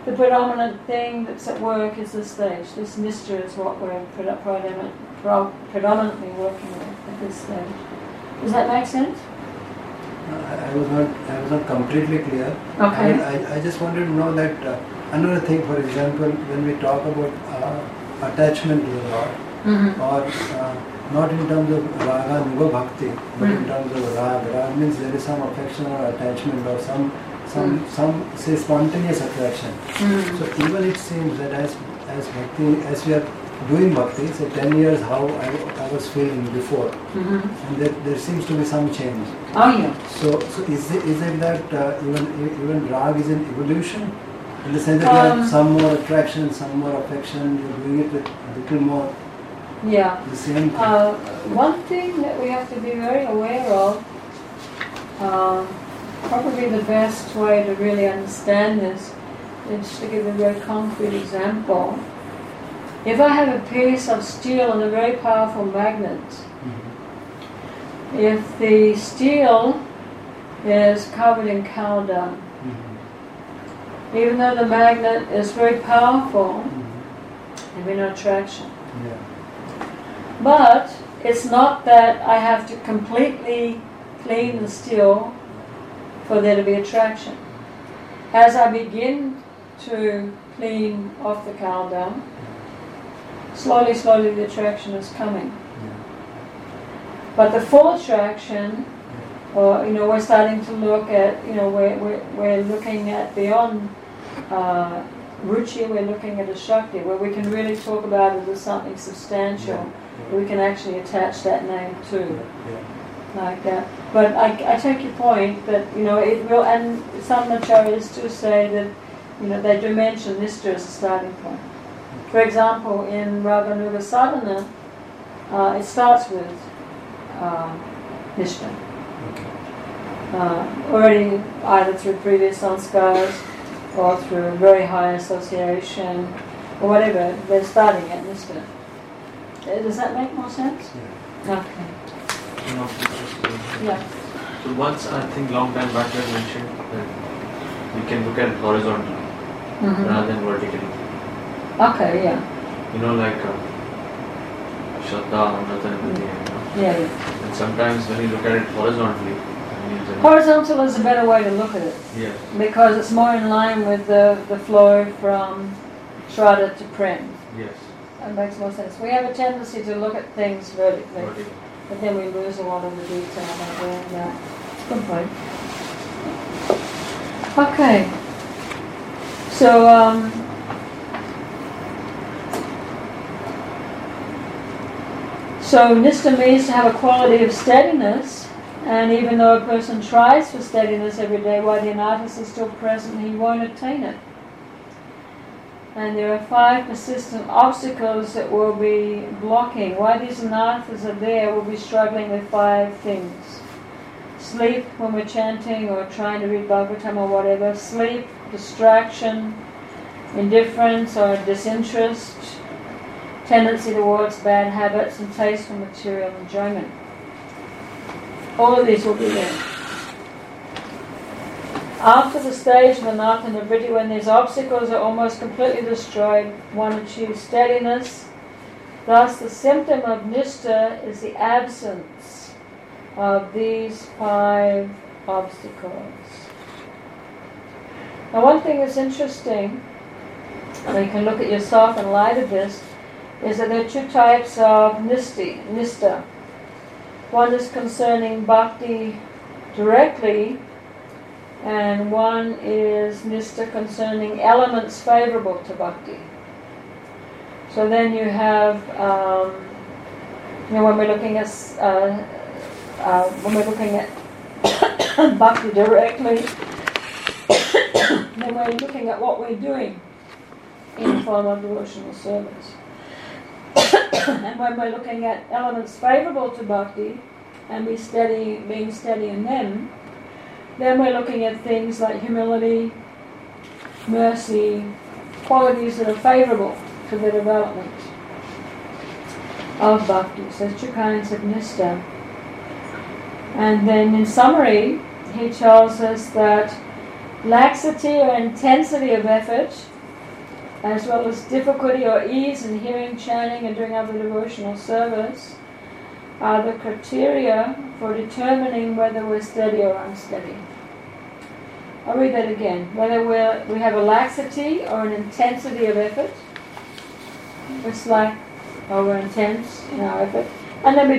the predominant thing that's at work is this stage. This nistha is what we're predominantly working with at this stage. Does that make sense? I was not completely clear. Okay. I just wanted to know that another thing, for example, when we talk about attachment to the Lord, or not in terms of raga nuga bhakti, but in terms of rag. Rag means there is some affection or attachment or some say spontaneous attraction. So even it seems that as bhakti, as we are doing bhakti, say 10 years how I was feeling before, and there seems to be some change. Oh yeah. So is it that even rag is an evolution, in the sense that you have some more attraction, some more affection, you're doing it with a little more. Yeah. The same thing. One thing that we have to be very aware of, probably the best way to really understand this is to give a very concrete example. If I have a piece of steel and a very powerful magnet, if the steel is covered in cow dung, even though the magnet is very powerful, there'll be no attraction. Yeah. But it's not that I have to completely clean the steel for there to be attraction. As I begin to clean off the cow dung, slowly the attraction is coming. But the full attraction, or we're starting to look at, we're looking at beyond ruchi, we're looking at a shakti, where we can really talk about it as something substantial. We can actually attach that name to, like that. But I take your point that it will, and some acharyas do say that they do mention nistha as a starting point. For example, in Raganuga Sadhana, it starts with nistha. Already either through previous sanskars or through very high association or whatever, they're starting at nistha. Does that make more sense? Yeah. Okay. Interesting. Yeah. So once, I think long time back you had mentioned that you can look at it horizontally rather than vertically. Okay, yeah. Like Shraddha, Amrita and everything. Yeah. And sometimes when you look at it horizontally, Horizontal is a better way to look at it. Yes. Because it's more in line with the flow from Shraddha to Prem. Yes. That makes more sense. We have a tendency to look at things vertically, but then we lose a lot of the detail by doing that. Good point. Okay. So nistha means to have a quality of steadiness, and even though a person tries for steadiness every day while the anarthas is still present, he won't attain it. And there are 5 persistent obstacles that will be blocking. Why these anarthas are there, we'll be struggling with 5 things. Sleep when we're chanting or trying to read Bhagavatam or whatever. Sleep, distraction, indifference or disinterest, tendency towards bad habits, and taste for material enjoyment. All of these will be there. After the stage of anartha nivritti, when these obstacles are almost completely destroyed, one achieves steadiness. Thus, the symptom of nistha is the absence of these 5 obstacles. Now, one thing that's interesting, and you can look at yourself in light of this, is that there are 2 types of nistha. One is concerning bhakti directly, and one is nistha concerning elements favorable to bhakti. So then you have, when we're looking at bhakti directly, then we're looking at what we're doing in the form of devotional service. And when we're looking at elements favorable to bhakti, and being steady in them, then we're looking at things like humility, mercy, qualities that are favorable to the development of bhakti. So there's 2 kinds of nistha. And then in summary, he tells us that laxity or intensity of effort as well as difficulty or ease in hearing, chanting, and doing other devotional service, are the criteria for determining whether we're steady or unsteady. I'll read that again. Whether we have a laxity or an intensity of effort, we're slack or we're intense in our effort, and then we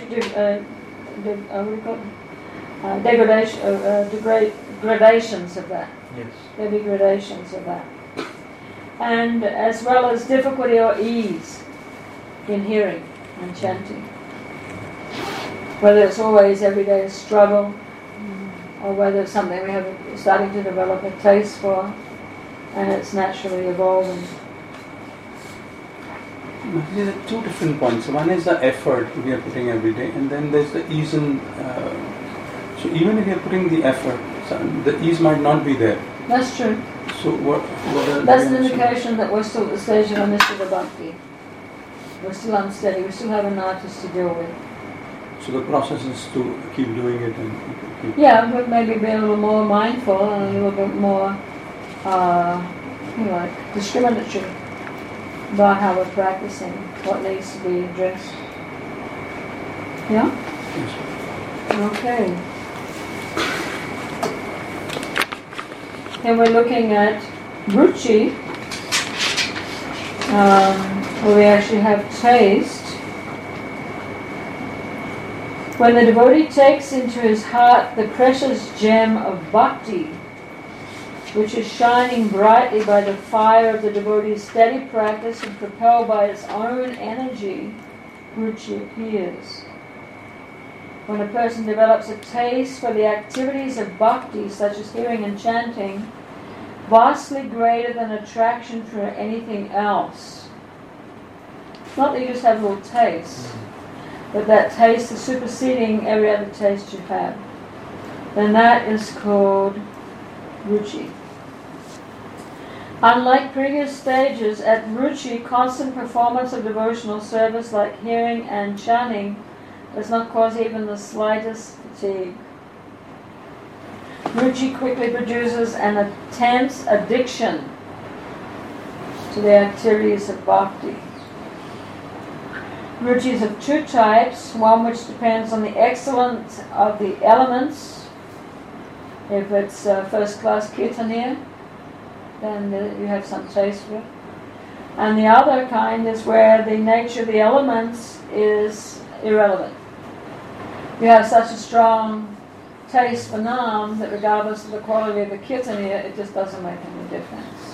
gradations of that. Yes. There'll be gradations of that. And as well as difficulty or ease in hearing and chanting. Whether it's always everyday struggle, or whether it's something we have starting to develop a taste for, and it's naturally evolving. There are two different points. One is the effort we are putting every day, and then there's the ease in. So even if you're putting the effort, the ease might not be there. That's true. So what are That's an indication that we're still at the stage of Anishita Bhakti. We're still unsteady. We still have an artist to deal with. So the process is to keep doing it and keep. Yeah, but maybe be a little more mindful and a little bit more, discriminatory about how we're practicing, what needs to be addressed. Yeah? Yes. Okay. Then we're looking at ruchi, where we actually have taste. When the devotee takes into his heart the precious gem of bhakti, which is shining brightly by the fire of the devotee's steady practice and propelled by its own energy, ruchi appears. When a person develops a taste for the activities of bhakti, such as hearing and chanting, vastly greater than attraction for anything else. Not that you just have a little taste, but that taste is superseding every other taste you have. Then that is called ruchi. Unlike previous stages, at ruchi, constant performance of devotional service like hearing and chanting does not cause even the slightest fatigue. Ruchi quickly produces an intense addiction to the activities of bhakti. Ruchi is of two types, one which depends on the excellence of the elements. If it's first class kirtaniya, then you have some taste for it. And the other kind is where the nature of the elements is irrelevant. You have such a strong taste for Nam that regardless of the quality of the kirtaniya, it just doesn't make any difference.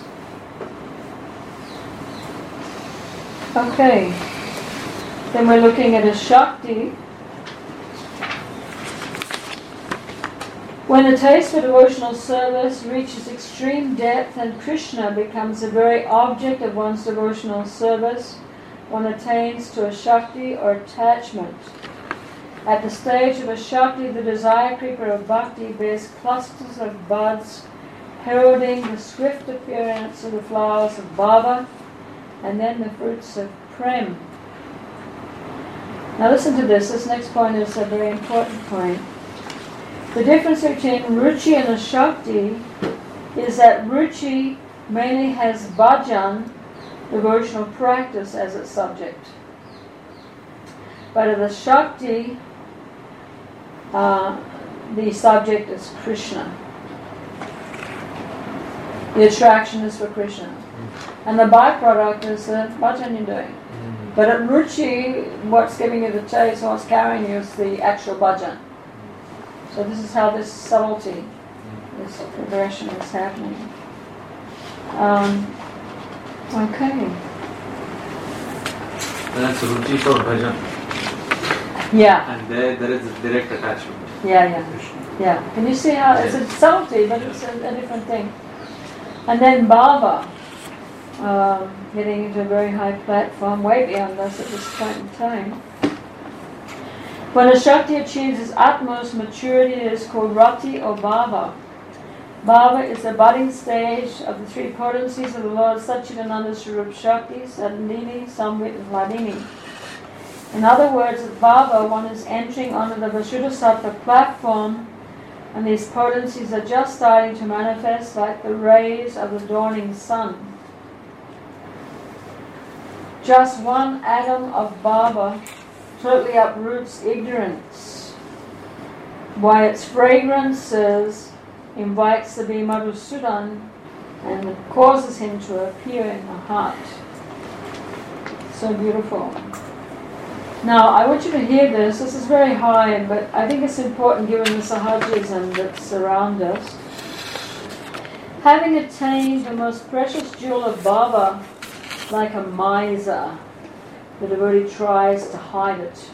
Okay. Then we're looking at a Shakti. When the taste for devotional service reaches extreme depth and Krishna becomes the very object of one's devotional service, one attains to a Shakti or attachment. At the stage of a Shakti, the desire creeper of bhakti bears clusters of buds heralding the swift appearance of the flowers of bhava and then the fruits of prem. Now listen to this. This next point is a very important point. The difference between ruchi and a Shakti is that ruchi mainly has bhajan, devotional practice, as its subject. But of the Shakti, the subject is Krishna. The attraction is for Krishna. And the byproduct is the bhajan you're doing. But at ruchi, what's giving you the taste, what's carrying you is the actual bhajan. So this is how this subtlety, this progression is happening. Okay. And that's ruchi for bhajan. Yeah. And there is a direct attachment. Yeah. Can you see how it's a subtlety, but it's a different thing. And then bhava, getting into a very high platform, way beyond us at this point in time. When a Shakti achieves its utmost maturity, it is called rati or bhava. Bhava is the budding stage of the three potencies of the Lord Satchidananda Swarup Shakti, Sadandini, Samvit, and Hladini. In other words, at bhava, one is entering onto the Vashuddhasattva platform, and these potencies are just starting to manifest like the rays of the dawning sun. Just one atom of bhava totally uproots ignorance, while its fragrances invites the Madhusudan and causes him to appear in the heart. So beautiful. Now, I want you to hear this. This is very high, but I think it's important given the sahajism that surround us. Having attained the most precious jewel of bhava, like a miser, the devotee tries to hide it.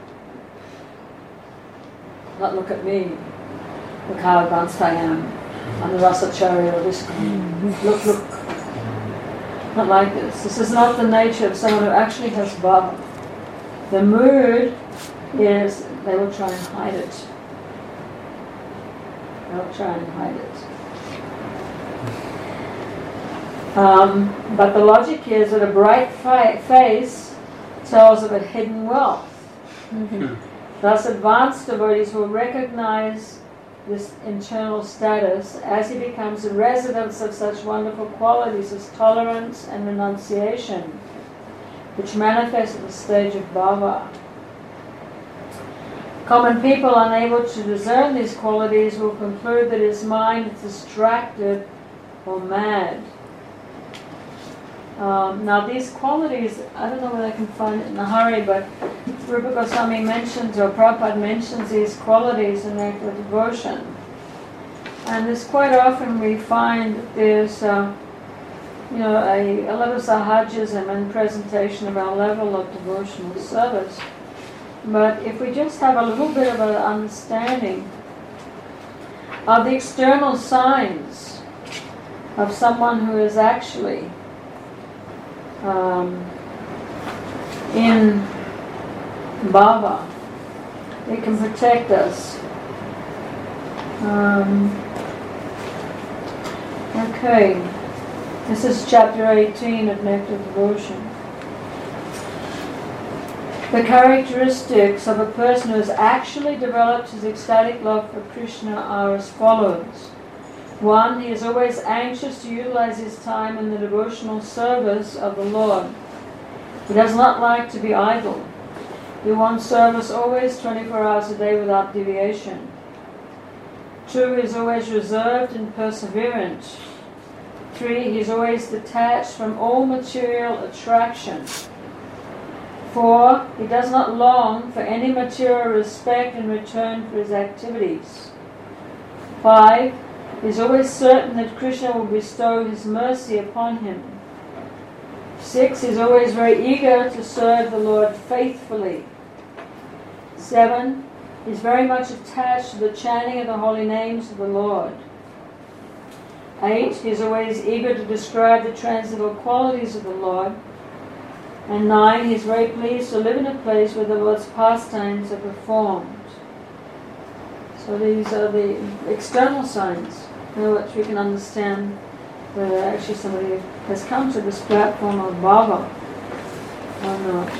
Not look at me. Look how advanced I am. I'm the Rasacharya of this kind. Look, look. Not like this. This is not the nature of someone who actually has bhava. The mood is they will try and hide it. They'll try and hide it. But the logic is that a bright face tells of a hidden wealth. Thus, advanced devotees will recognize this internal status as he becomes a residence of such wonderful qualities as tolerance and renunciation, which manifest at the stage of bhava. Common people unable to discern these qualities will conclude that his mind is distracted or mad. Now these qualities, I don't know whether I can find it in a hurry, but Rupa Goswami mentions, or Prabhupada mentions these qualities in their devotion. And this quite often we find that there's a lot of sahajism and presentation of our level of devotional service. But if we just have a little bit of an understanding of the external signs of someone who is actually in bhava, it can protect us. Okay, this is chapter 18 of Nectar Devotion. The characteristics of a person who has actually developed his ecstatic love for Krishna are as follows. 1. He is always anxious to utilize his time in the devotional service of the Lord. He does not like to be idle. He wants service always 24 hours a day without deviation. 2. He is always reserved and perseverant. 3. He is always detached from all material attraction. 4. He does not long for any material respect in return for his activities. 5. He is always certain that Krishna will bestow his mercy upon him. 6. He is always very eager to serve the Lord faithfully. 7. He is very much attached to the chanting of the holy names of the Lord. 8. He is always eager to describe the transcendental qualities of the Lord. And 9. He is very pleased to live in a place where the Lord's pastimes are performed. So these are the external signs in which we can understand whether actually somebody has come to this platform of bhava or not.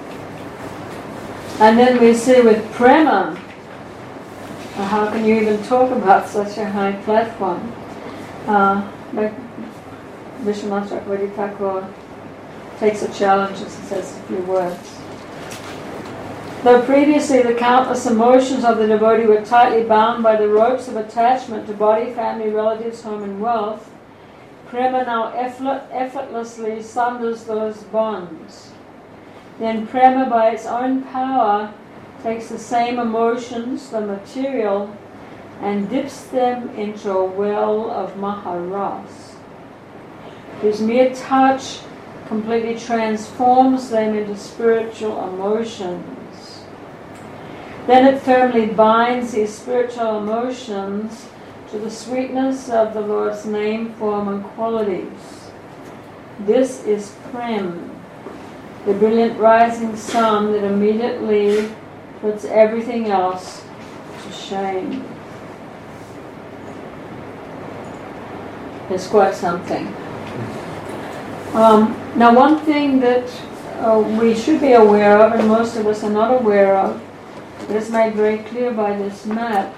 And then we see with prema, how can you even talk about such a high platform? Like Vishwanath Chakravarti Thakur takes a challenge and says a few words. Though previously the countless emotions of the devotee were tightly bound by the ropes of attachment to body, family, relatives, home and wealth, prema now effortlessly sunders those bonds. Then prema by its own power takes the same emotions, the material, and dips them into a well of Maharas. His mere touch completely transforms them into spiritual emotions. Then it firmly binds these spiritual emotions to the sweetness of the Lord's name, form and qualities. This is Prem, the brilliant rising sun that immediately puts everything else to shame. It's quite something. Now one thing that we should be aware of, and most of us are not aware of, it is made very clear by this map.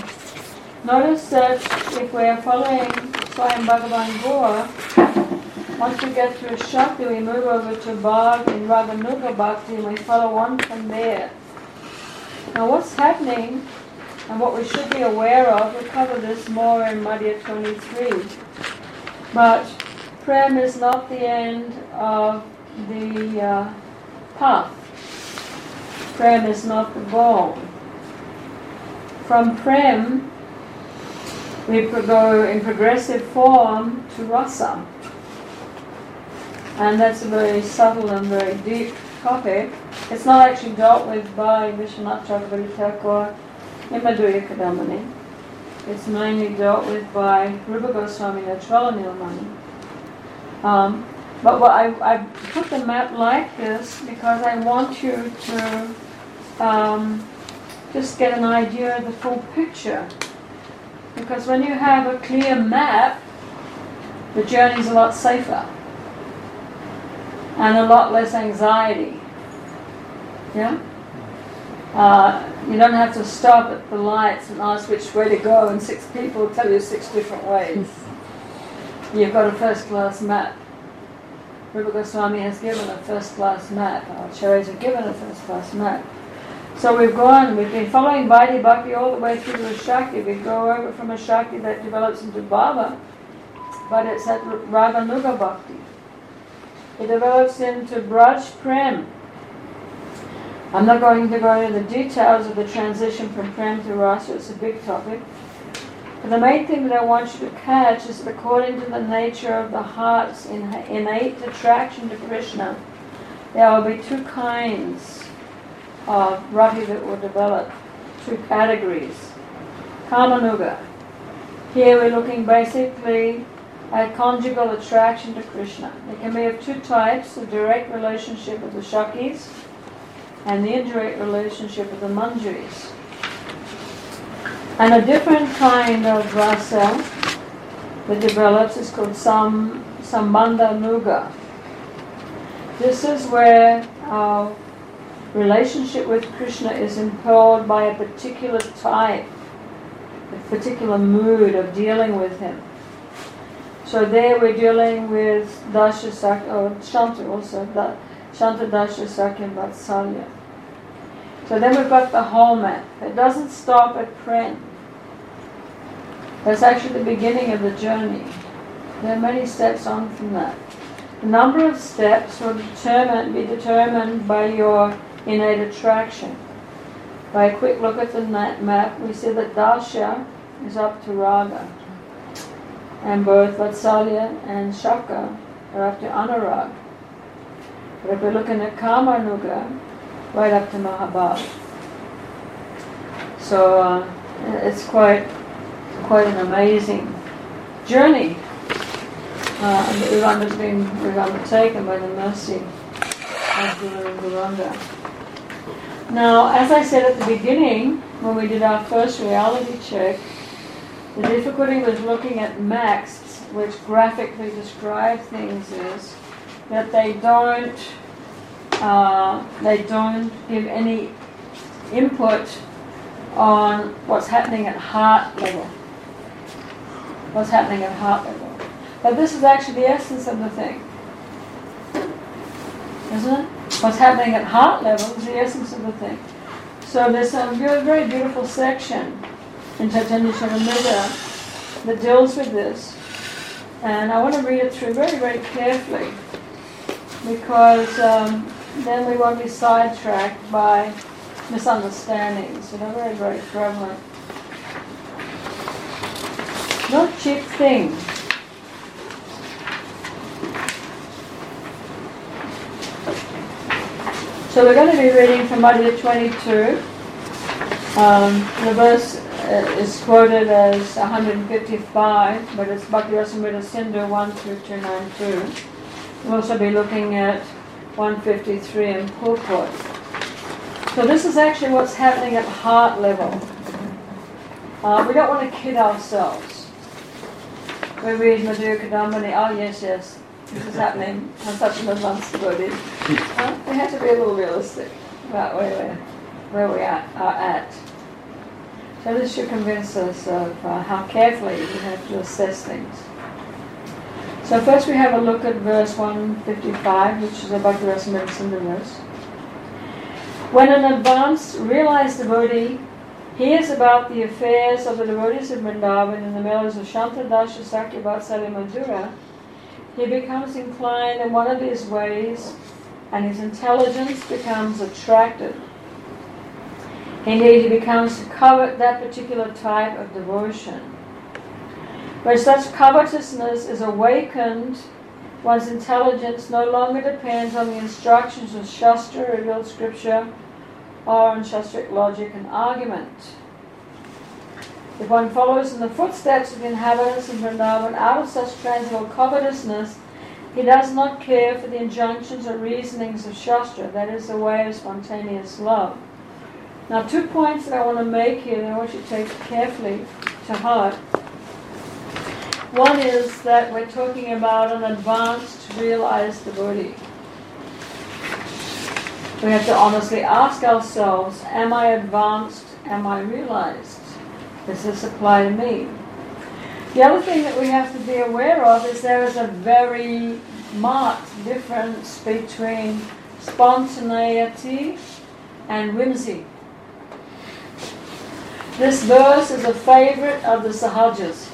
Notice that if we are following Swayam Bhagavan Gaur, Once we get through Shakti, we move over to Bhav in Raganuga Bhakti, and we follow on from there. Now what's happening, and what we should be aware of, we'll cover this more in Madhya 23, but Prem is not the end of the path. Prem is not the goal. From Prem, we go in progressive form to Rasa. And that's a very subtle and very deep topic. It's not actually dealt with by Vishwanath Chakravarti Thakur in Madhurya Kadambini. It's mainly dealt with by Rupa Goswami and Chvala Nilamani. But what I put the map like this because I want you to just get an idea of the full picture. Because when you have a clear map, the journey's a lot safer and a lot less anxiety. Yeah? You don't have to stop at the lights and ask which way to go, and 6 people tell you 6 different ways. You've got a first-class map. Rupa Goswami has given a first-class map. Our acharyas have given a first-class map. So we've been following Vaidhi Bhakti all the way through to a Shakti. We go over from a Shakti that develops into Bhava, but it's at Raganuga Bhakti. It develops into Braj Prem. I'm not going to go into the details of the transition from Prem to Rasa, it's a big topic. But the main thing that I want you to catch is that according to the nature of the heart's innate attraction to Krishna, there will be 2 kinds of rati that will develop, 2 categories. Kamanuga. Here we're looking basically at conjugal attraction to Krishna. It can be of 2 types, the direct relationship with the Shakis and the indirect relationship with the Manjaris. And a different kind of rasa that develops is called Sambandha Nuga. This is where our relationship with Krishna is impelled by a particular type, a particular mood of dealing with him. So there we're dealing with Dasya Sakya, or Shanta also, Shanta Dasya Sakya and Vatsalya. So then we've got the whole map. It doesn't stop at Prem. That's actually the beginning of the journey. There are many steps on from that. The number of steps will be determined by your innate attraction. By a quick look at the map, we see that Dasya is up to Raga. And both Vatsalya and Shaka are up to Anurag. But if we're looking at Kamanuga, right up to Mahabhav. So it's quite an amazing journey that we've undertaken by the mercy of Guru and Gauranga. Now, as I said at the beginning, when we did our first reality check, the difficulty with looking at maps which graphically describe things is that they don't give any input on what's happening at heart level. What's happening at heart level. But this is actually the essence of the thing. Isn't it? What's happening at heart level is the essence of the thing. So there's a very beautiful section in Chaitanya Charitamrita that deals with this. And I want to read it through very, very carefully, because then we won't be sidetracked by misunderstandings that are very, very prevalent. Not cheap thing. So we're going to be reading from Madhya 22. The verse is quoted as 155, but it's Bhakti Rasamrita Sindhu 1 through 292. We'll also be looking at 153 in purport. So this is actually what's happening at heart level. We don't want to kid ourselves. We read Madhurya Kadambini, oh yes, this is happening on such an advanced devotee. We have to be a little realistic about where we are at. So this should convince us of how carefully we have to assess things. So So first we have a look at verse 155, which is about the Rasamrita Sundar. When an advanced, realized devotee hears about the affairs of the devotees of Vrindavan in the melodies of Shantadasha, Sakya, Vatsalya, Madhura, he becomes inclined in one of these ways and his intelligence becomes attracted. Indeed, he becomes to covet that particular type of devotion. When such covetousness is awakened, one's intelligence no longer depends on the instructions of Shastra, revealed scripture, or on Shastric logic and argument. If one follows in the footsteps of the inhabitants of Vrindavan out of such transcendental covetousness, he does not care for the injunctions or reasonings of Shastra, that is the way of spontaneous love. Now 2 points that I want to make here that I want you to take carefully to heart. One is that we're talking about an advanced, realized devotee. We have to honestly ask ourselves, am I advanced, am I realized? Does this apply to me? The other thing that we have to be aware of is there is a very marked difference between spontaneity and whimsy. This verse is a favorite of the Sahajas.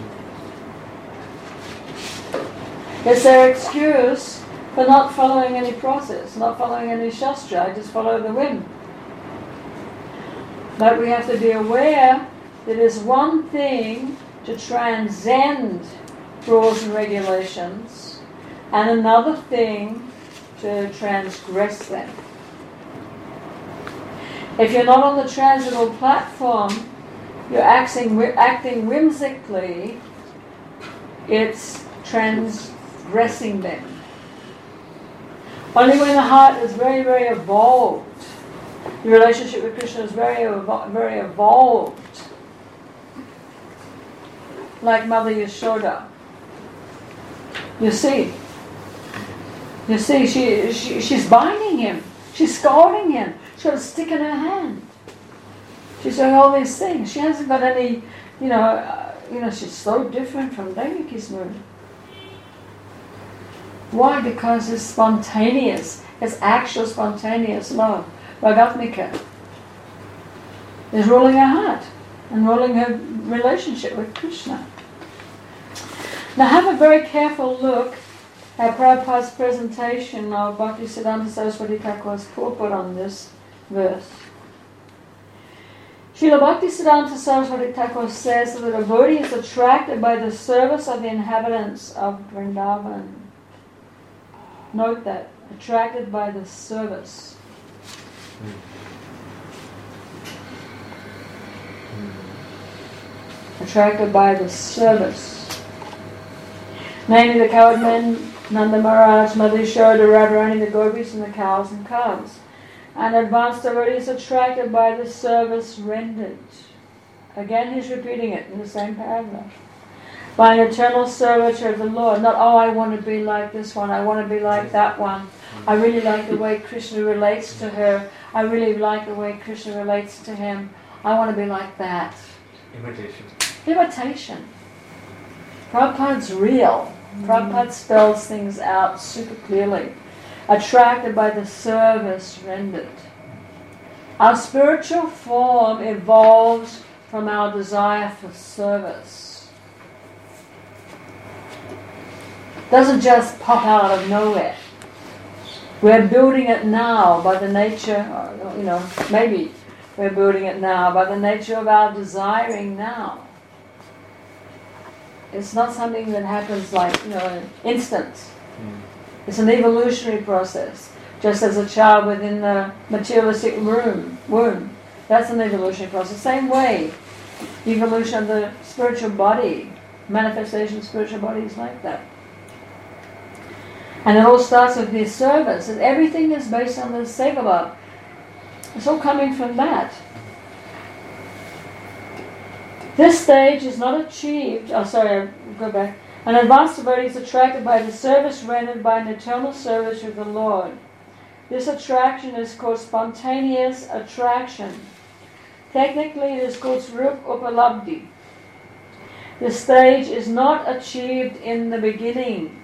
It's their excuse for not following any process, not following any Shastra, I just follow the whim. But we have to be aware that it's one thing to transcend rules and regulations, and another thing to transgress them. If you're not on the transcendental platform, you're acting whimsically, it's transgressing them. Only when the heart is very, very evolved, the relationship with Krishna is very, very evolved, like Mother Yashoda. You see, she's binding him, she's scolding him, she's got a stick in her hand. She's doing all these things. She hasn't got any, she's so different from Devaki's mood. Why? Because it's spontaneous, it's actual spontaneous love. Ragatmika is ruling her heart and ruling her relationship with Krishna. Now have a very careful look at Prabhupada's presentation of Bhaktisiddhanta Saraswati Thakur's purport on this verse. Srila Bhaktisiddhanta Saraswati Thakur says that the devotee is attracted by the service of the inhabitants of Vrindavan. Note that, attracted by the service. Attracted by the service. Namely the cowherd men, Nanda Maharaj, Mother Yashoda, Radharani, the gopis, and the cows and calves. And advanced devotee is attracted by the service rendered. Again he's repeating it in the same paragraph. By an eternal servitor of the Lord. Not, I want to be like this one, I want to be like that one. I really like the way Krishna relates to her. I really like the way Krishna relates to him. I want to be like that. Imitation. Prabhupada's real. Prabhupada spells things out super clearly. Attracted by the service rendered. Our spiritual form evolves from our desire for service. Doesn't just pop out of nowhere. We're building it now by the nature, maybe we're building it now by the nature of our desiring now. It's not something that happens like, in instants. It's an evolutionary process. Just as a child within the materialistic womb. That's an evolutionary process. Same way, evolution of the spiritual body, manifestation of spiritual body is like that. And it all starts with this service. And everything is based on the Sevabha. It's all coming from that. This stage is not achieved... I'll go back. An advanced devotee is attracted by the service rendered by an eternal service of the Lord. This attraction is called spontaneous attraction. Technically it is called Swarup Upalabdhi. This stage is not achieved in the beginning.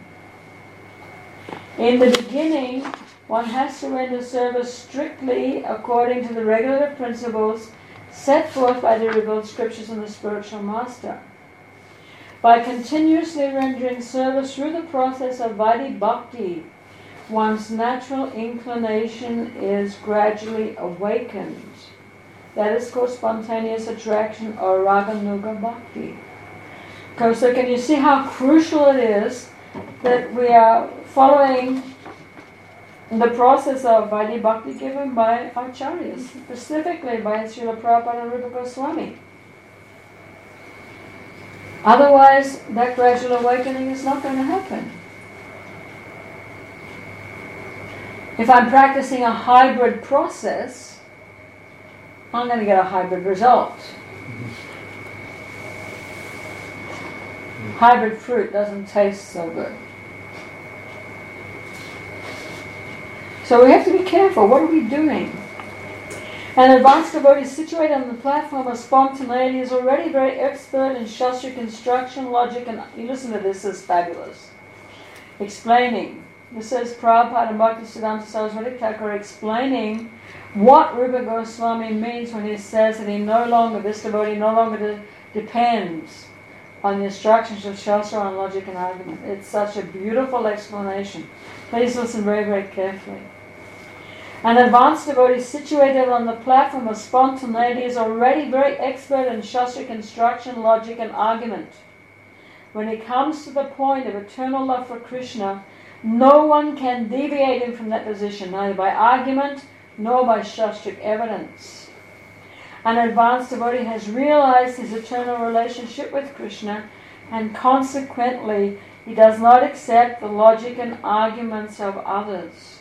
In the beginning, one has to render service strictly according to the regulative principles set forth by the revealed scriptures and the spiritual master. By continuously rendering service through the process of Vaidhi Bhakti, one's natural inclination is gradually awakened. That is called spontaneous attraction or Raganuga Bhakti. So can you see how crucial it is that we are following the process of Vaidhi Bhakti given by Acharyas, specifically by Srila Prabhupada and Rupa Goswami. Otherwise, that gradual awakening is not going to happen. If I'm practicing a hybrid process, I'm going to get a hybrid result. Hybrid fruit doesn't taste so good. So we have to be careful. What are we doing? An advanced devotee situated on the platform of spontaneity is already very expert in Shastric construction, logic, and you listen to this, this is fabulous. Explaining. This says Prabhupada and Bhaktisiddhanta Saraswati Thakur explaining what Rupa Goswami means when he says that this devotee no longer depends on the instructions of Shastra on logic and argument. It's such a beautiful explanation. Please listen very, very carefully. An advanced devotee situated on the platform of spontaneity is already very expert in Shastric instruction, logic, and argument. When it comes to the point of eternal love for Krishna, no one can deviate him from that position, neither by argument nor by Shastric evidence. An advanced devotee has realized his eternal relationship with Krishna, and consequently he does not accept the logic and arguments of others.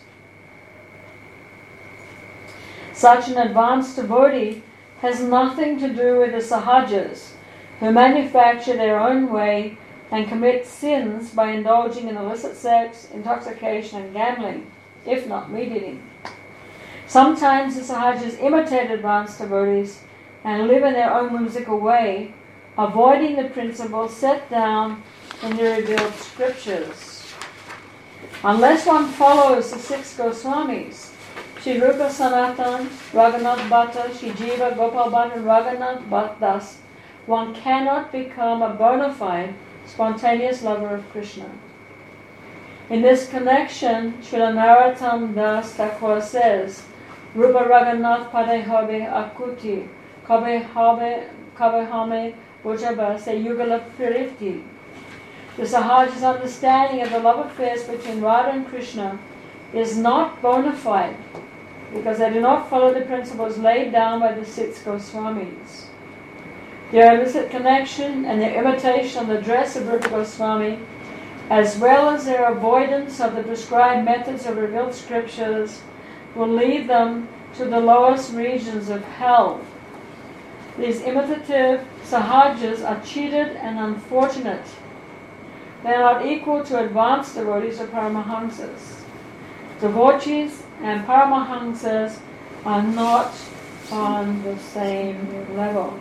Such an advanced devotee has nothing to do with the sahajas, who manufacture their own way and commit sins by indulging in illicit sex, intoxication, and gambling, if not meat eating. Sometimes the sahajas imitate advanced devotees and live in their own whimsical way, avoiding the principles set down in the revealed scriptures. Unless one follows the 6 Goswamis, Sri Rupa Sanatan, Raghunath Bhatta, Sri Jiva, Gopal Bhatt, and Raghunath Das, one cannot become a bona fide, spontaneous lover of Krishna. In this connection, Srila Narottam Das Thakur says, Rupa Raghunath Pade Habe Akuti, Kabe Hame Bojaba Se Yugala Pirifti. The Sahaja's understanding of the love affairs between Radha and Krishna is not bona fide, because they do not follow the principles laid down by the 6 Goswamis. Their illicit connection and their imitation of the dress of Rupa Goswami, as well as their avoidance of the prescribed methods of revealed scriptures, will lead them to the lowest regions of hell. These imitative sahajas are cheated and unfortunate. They are not equal to advanced devotees or paramahamsas. Devotees and paramahamsas are not on the same level.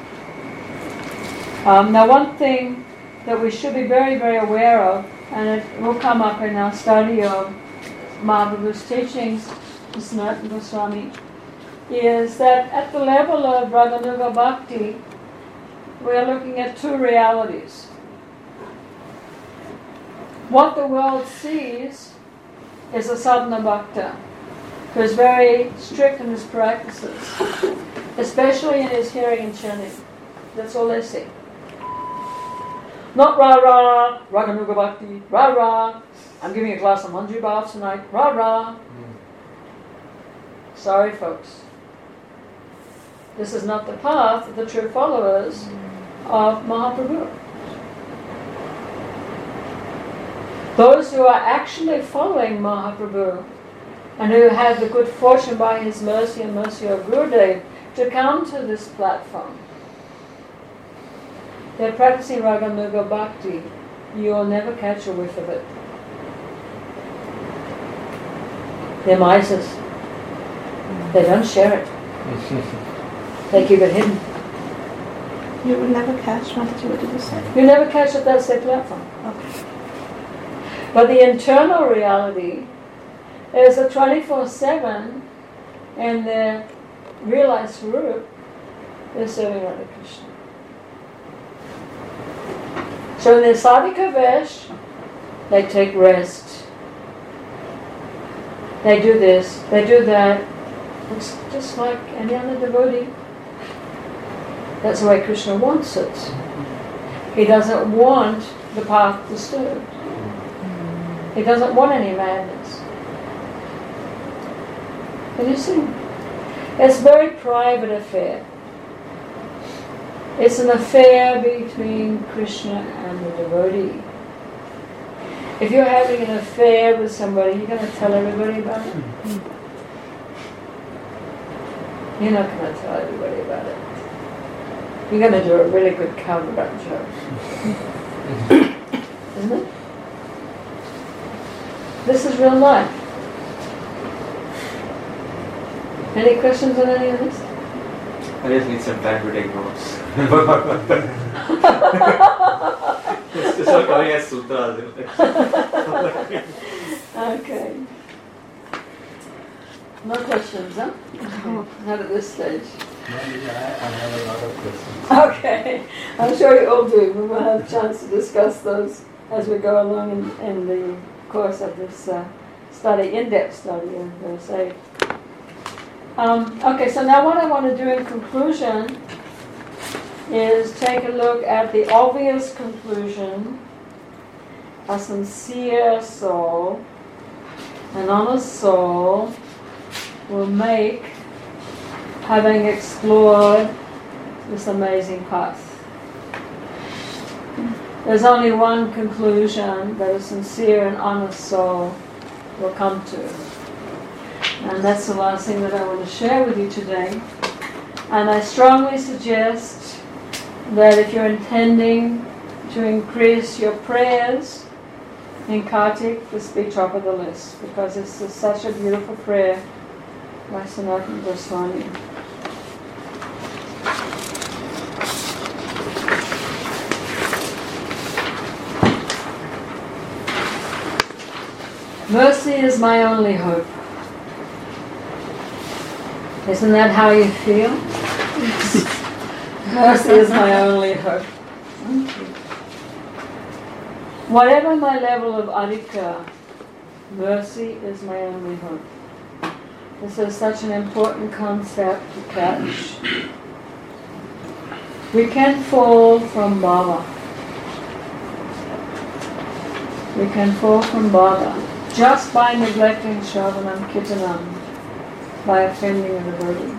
Now, one thing that we should be very, very aware of, and it will come up in our study of Mahaprabhu's teachings, Sanatana Goswami, is that at the level of Raganuga Bhakti, we are looking at 2 realities. What the world sees is a sadhana bhakta, who is very strict in his practices, especially in his hearing and chanting. That's all they see. Not rah-rah, Raganuga Bhakti, rah-rah, I'm giving a glass of Manju Bhav tonight, rah-rah. Sorry, folks. This is not the path of the true followers of Mahaprabhu. Those who are actually following Mahaprabhu and who have the good fortune by his mercy and mercy of Gurudev to come to this platform, they're practicing Raganuga Bhakti. You'll never catch a whiff of it. They're misers. They don't share it. They keep it hidden. You will never catch, Mataji, what did you say? You never catch it, that's their platform. Okay. But the internal reality is a 24/7, and the realized Swarup is serving Radha Krishna. So in their sadhika vesh, they take rest. They do this, they do that. It's just like any other devotee. That's the way Krishna wants it. He doesn't want the path disturbed. He doesn't want any madness. Can you see? It's a very private affair. It's an affair between Krishna and the devotee. If you're having an affair with somebody, you're going to tell everybody about it? You're not going to tell everybody about it. You're going to do a really good cover-up joke. Isn't it? This is real life. Any questions on any of this? I just need some time to take notes. It's all coming as sutras. Okay. No questions, huh? Not at this stage. I have a lot of questions. Okay. I'm sure you all do. We will have a chance to discuss those as we go along in the course of this study, in-depth study of verse 8. Okay, so now what I want to do in conclusion is take a look at the obvious conclusion. A sincere soul, an honest soul, will make, having explored this amazing path. There's only one conclusion that a sincere and honest soul will come to. And that's the last thing that I want to share with you today. And I strongly suggest that if you're intending to increase your prayers in Kartik, this be top of the list, because this is such a beautiful prayer by Sanatana Goswami. Mercy is my only hope. Isn't that how you feel? Mercy is my only hope. Whatever my level of adhika, mercy is my only hope. This is such an important concept to catch. We can fall from bhava. We can fall from bhava just by neglecting Shravanam Kirtanam, by offending a devotee.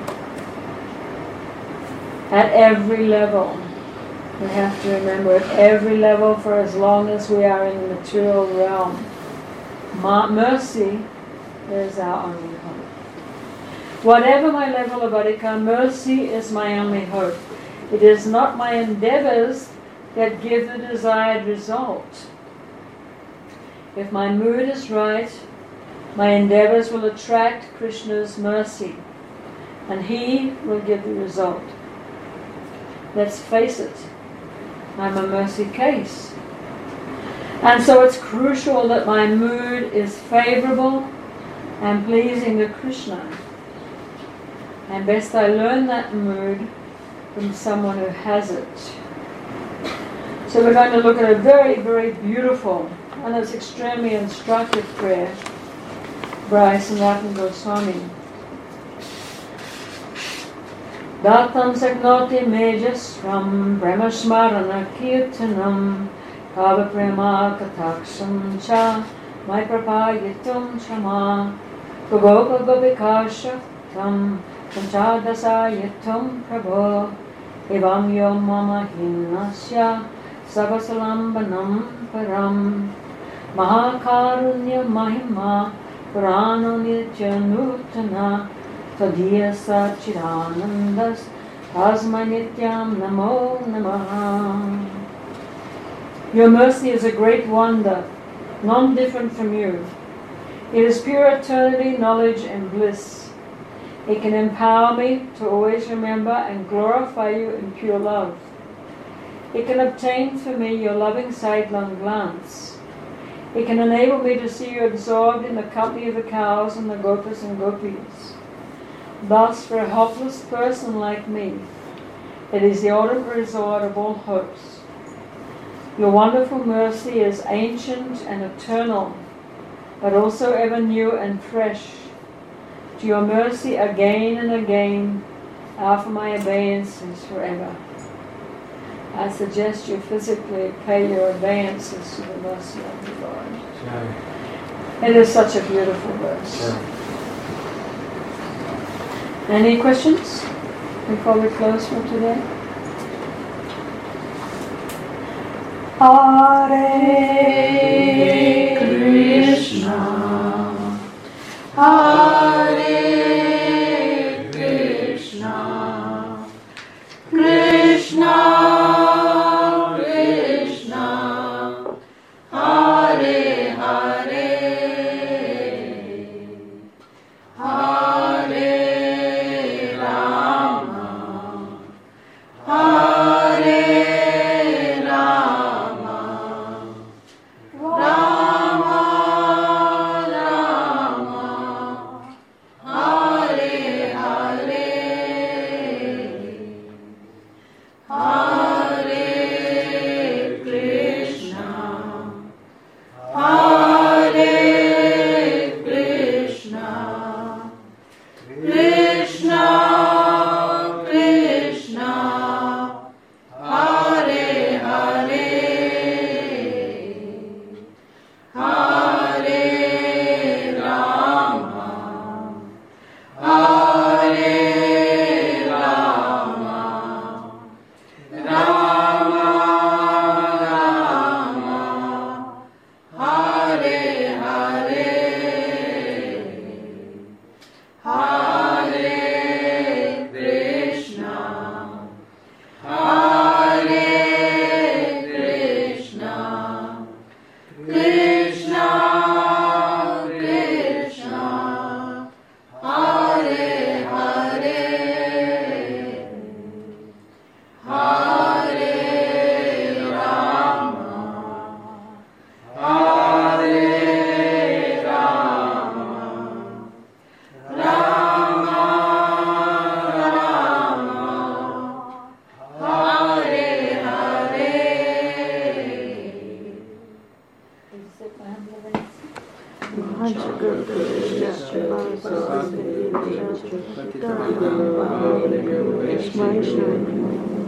At every level, we have to remember, at every level, for as long as we are in the material realm, mercy is our only hope. Whatever my level of adhika, mercy is my only hope. It is not my endeavors that give the desired result. If my mood is right, my endeavors will attract Krishna's mercy, and He will give the result. Let's face it, I'm a mercy case. And so it's crucial that my mood is favorable and pleasing to Krishna. And best I learn that mood from someone who has it. So we're going to look at a very, very beautiful and it's extremely instructive prayer by Sanatana Goswami. Datam saknoti mejasram brahmasmarana kirtanam kava prema kataksham cha mai prapayitum shama gogopa gopikasha tam panchadasayitum prabho evam yom mama hinasya savasalambanam param mahakarunya mahima purano nitya nutana Tadiya Sachidanandas Tasma Nityam Namo Namaha. Your mercy is a great wonder, none different from you. It is pure eternity, knowledge and bliss. It can empower me to always remember and glorify you in pure love. It can obtain for me your loving sidelong glance. It can enable me to see you absorbed in the company of the cows and the gopas and gopis. Thus, for a helpless person like me, it is the ultimate resort of all hopes. Your wonderful mercy is ancient and eternal, but also ever new and fresh. To your mercy again and again, offer my obeisances forever. I suggest you physically pay your obeisances to the mercy of the Lord. Yeah. It is such a beautiful verse. Yeah. Any questions before we close for today? Hare Krishna, Hare Krishna, Krishna Krishna, Hare Hare, Hare Rama, Hare Rama, Rama Rama, Hare Hare, Hare Krishna, Hare Krishna, Krishna Krishna, Hare Hare, Hare Rama, Hare Rama, Rama Rama, Hare Hare, Hare Krishna, Hare Krishna, Krishna Krishna, Hare Hare, Hare Rama, Hare Rama, Rama Rama, Hare Hare. Vaishnavi